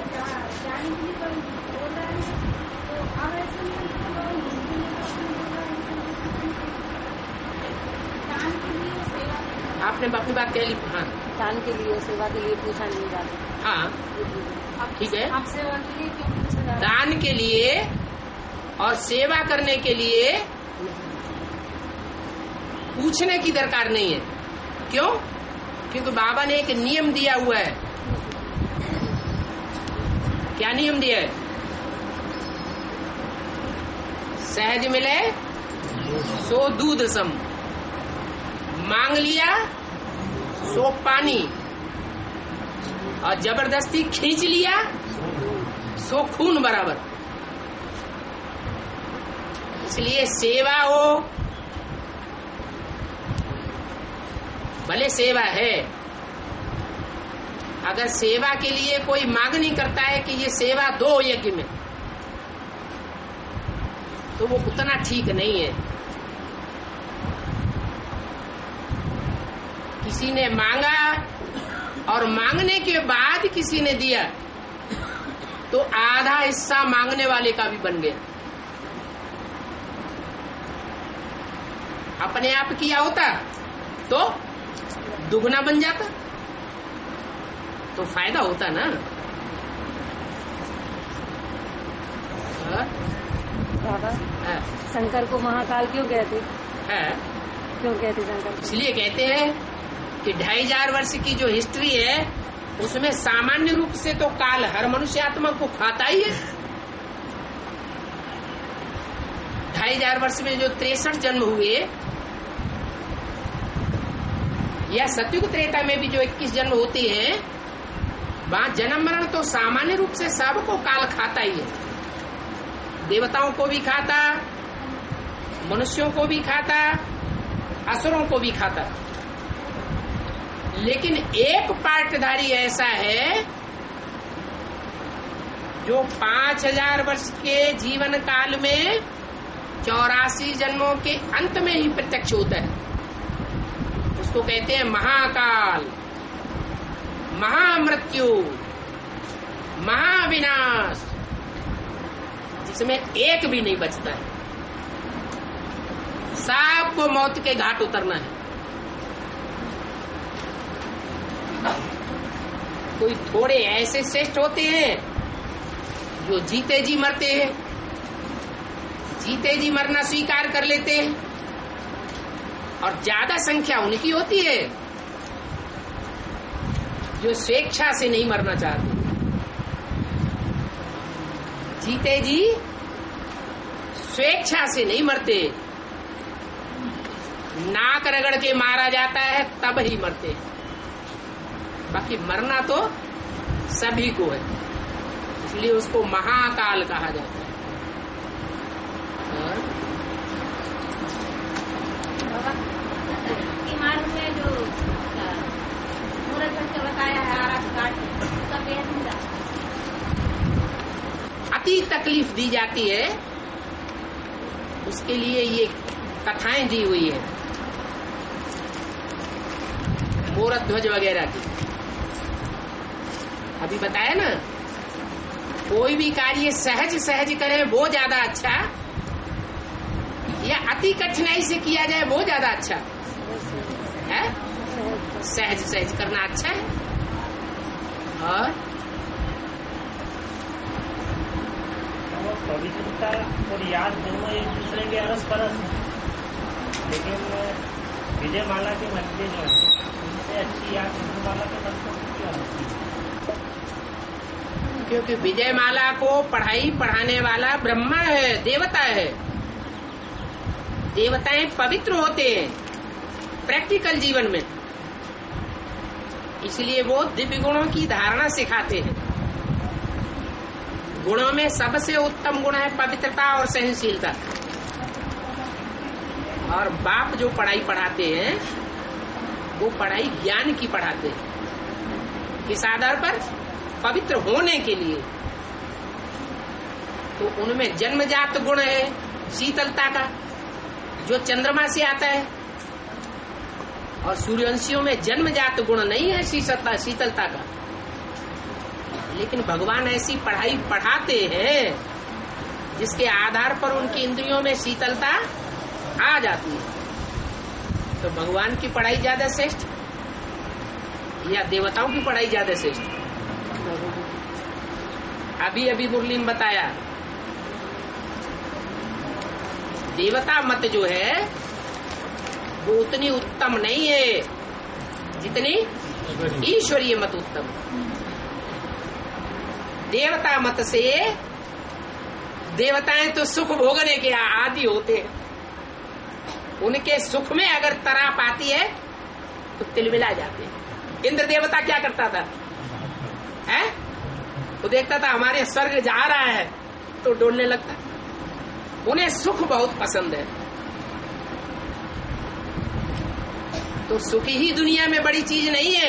आपने अपनी बात कह ली। हाँ, दान के लिए और सेवा के लिए पूछा नहीं जाता। हाँ ठीक है। आप सेवा के लिए क्यों पूछा जाता? दान के लिए और सेवा करने के लिए पूछने की दरकार नहीं है। क्यों? क्योंकि बाबा ने एक नियम दिया हुआ है। क्या नियम दिया है? सहज मिले सो दूध सम, मांग लिया सो पानी, और जबरदस्ती खींच लिया सो खून बराबर। इसलिए सेवा हो, भले सेवा है, अगर सेवा के लिए कोई मांग नहीं करता है कि ये सेवा दो यज्ञ में, तो वो उतना ठीक नहीं है। किसी ने मांगा और मांगने के बाद किसी ने दिया तो आधा हिस्सा मांगने वाले का भी बन गया। अपने आप किया होता तो दुगना बन जाता, तो फायदा होता ना। बाबा है, शंकर को महाकाल क्यों कहते है। क्यों कहते शंकर? इसलिए कहते हैं कि ढाई हजार वर्ष की जो हिस्ट्री है उसमें सामान्य रूप से तो काल हर मनुष्य आत्मा को खाता ही है। ढाई हजार वर्ष में जो तिरसठ जन्म हुए, या सतयुग त्रेता में भी जो इक्कीस जन्म होते हैं, वहां जन्म मरण तो सामान्य रूप से सबको काल खाता ही है। देवताओं को भी खाता, मनुष्यों को भी खाता, असुरों को भी खाता। लेकिन एक पार्टधारी ऐसा है जो पांच हजार वर्ष के जीवन काल में चौरासी जन्मों के अंत में ही प्रत्यक्ष होता है। उसको कहते हैं महाकाल, महामृत्यु, महाविनाश, जिसमें एक भी नहीं बचता है। सबको मौत के घाट उतरना है। कोई थोड़े ऐसे श्रेष्ठ होते हैं जो जीते जी मरते हैं, जीते जी मरना स्वीकार कर लेते हैं, और ज्यादा संख्या उनकी होती है जो स्वेच्छा से नहीं मरना चाहते। जीते जी स्वेच्छा से नहीं मरते, नाक रगड़ के मारा जाता है तब ही मरते हैं। बाकी मरना तो सभी को है, इसलिए उसको महाकाल कहा जाता है। ईमान में जो मूर्त बताया है आरस काट उसका बेहद मिला, अति तकलीफ दी जाती है, उसके लिए ये कथाएं दी हुई है मूरत ध्वज वगैरह की। अभी बताया ना, कोई भी कार्य सहज सहज करे वो ज्यादा अच्छा, या अति कठिनाई से किया जाए वो ज्यादा अच्छा है। सहज सहज करना अच्छा है। और पवित्रता और याद दोनों एक दूसरे के अरस परस हैं, लेकिन विजय माला के मंत्र जो है उनसे अच्छी याद विजय माला के मंत्रों की क्यों होती है? क्योंकि विजय माला को पढ़ाई पढ़ाने वाला ब्रह्मा है, देवता है। देवताएं पवित्र होते हैं प्रैक्टिकल जीवन में, इसलिए वो दिव्य गुणों की धारणा सिखाते हैं। गुणों में सबसे उत्तम गुण है पवित्रता और सहनशीलता। और बाप जो पढ़ाई पढ़ाते हैं वो पढ़ाई ज्ञान की पढ़ाते हैं। किस आधार पर? पवित्र होने के लिए। तो उनमें जन्मजात गुण है शीतलता का, जो चंद्रमा से आता है, और सूर्यवंशियों में जन्मजात गुण नहीं है शीतलता शीतलता का। लेकिन भगवान ऐसी पढ़ाई पढ़ाते हैं जिसके आधार पर उनकी इंद्रियों में शीतलता आ जाती है। तो भगवान की पढ़ाई ज्यादा श्रेष्ठ या देवताओं की पढ़ाई ज्यादा श्रेष्ठ? अभी अभी मुरली में बताया, देवता मत जो है वो उतनी उत्तम नहीं है जितनी ईश्वरीय मत उत्तम। देवता मत से देवताएं तो सुख भोगने के आदि होते हैं, उनके सुख में अगर तराप आती है तो तिलमिला जाते हैं। इंद्र देवता क्या करता था? है? वो देखता था हमारे स्वर्ग जा रहा है तो डोलने लगता। उन्हें सुख बहुत पसंद है। तो सुख ही दुनिया में बड़ी चीज नहीं है।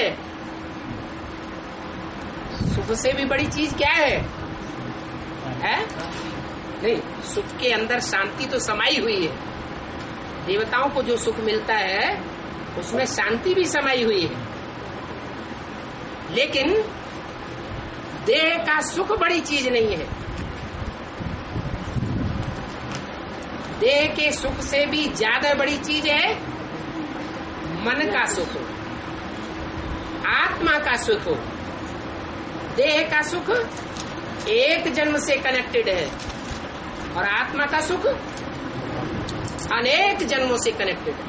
सुख से भी बड़ी चीज क्या है? है? नहीं, सुख के अंदर शांति तो समाई हुई है। देवताओं को जो सुख मिलता है उसमें शांति भी समाई हुई है। लेकिन देह का सुख बड़ी चीज नहीं है। देह के सुख से भी ज्यादा बड़ी चीज है मन का सुख, आत्मा का सुख। देह का सुख एक जन्म से कनेक्टेड है और आत्मा का सुख अनेक जन्मों से कनेक्टेड है।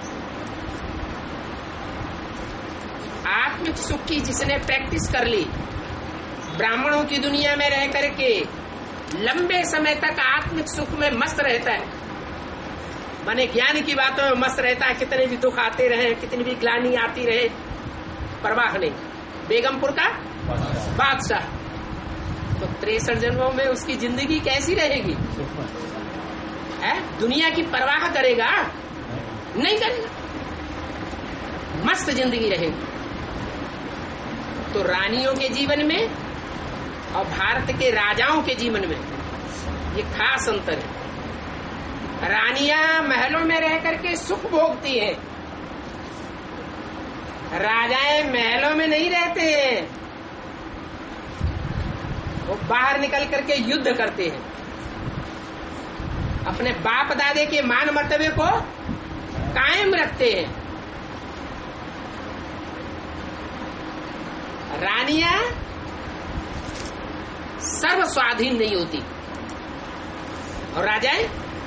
आत्मिक सुख की जिसने प्रैक्टिस कर ली, ब्राह्मणों की दुनिया में रह करके लंबे समय तक आत्मिक सुख में मस्त रहता है, माने ज्ञान की बातों में मस्त रहता है, कितने भी दुख आते रहे, कितनी भी ग्लानि आती रहे, परवाह नहीं। बेगमपुर का बादशाह, तो तिरसठ जन्मों में उसकी जिंदगी कैसी रहेगी? है? दुनिया की परवाह करेगा? नहीं करेगा, मस्त जिंदगी रहेगी। तो रानियों के जीवन में और भारत के राजाओं के जीवन में ये खास अंतर है। रानियां महलों में रह करके सुख भोगती हैं, राजाएं महलों में नहीं रहते हैं, वो बाहर निकल करके युद्ध करते हैं, अपने बाप दादे के मान मर्तबे को कायम रखते हैं। रानियां सर्व स्वाधीन नहीं होती और राजाएं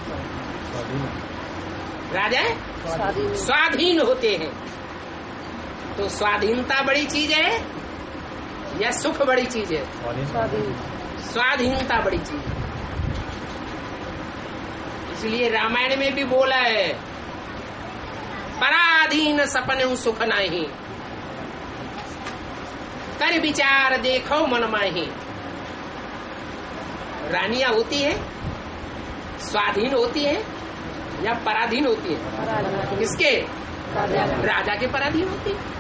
राजाएं स्वाधीन स्वाधीन होते हैं। तो स्वाधीनता बड़ी चीज है या सुख बड़ी चीज है? स्वाधीन स्वाधीनता बड़ी चीज है। इसलिए रामायण में भी बोला है, पराधीन सपने सुख नहीं, कर विचार देखो मन माही। रानियां होती है स्वाधीन होती है या पराधीन होती है? पराधीन। किसके? राजा राजा के पराधीन होती है।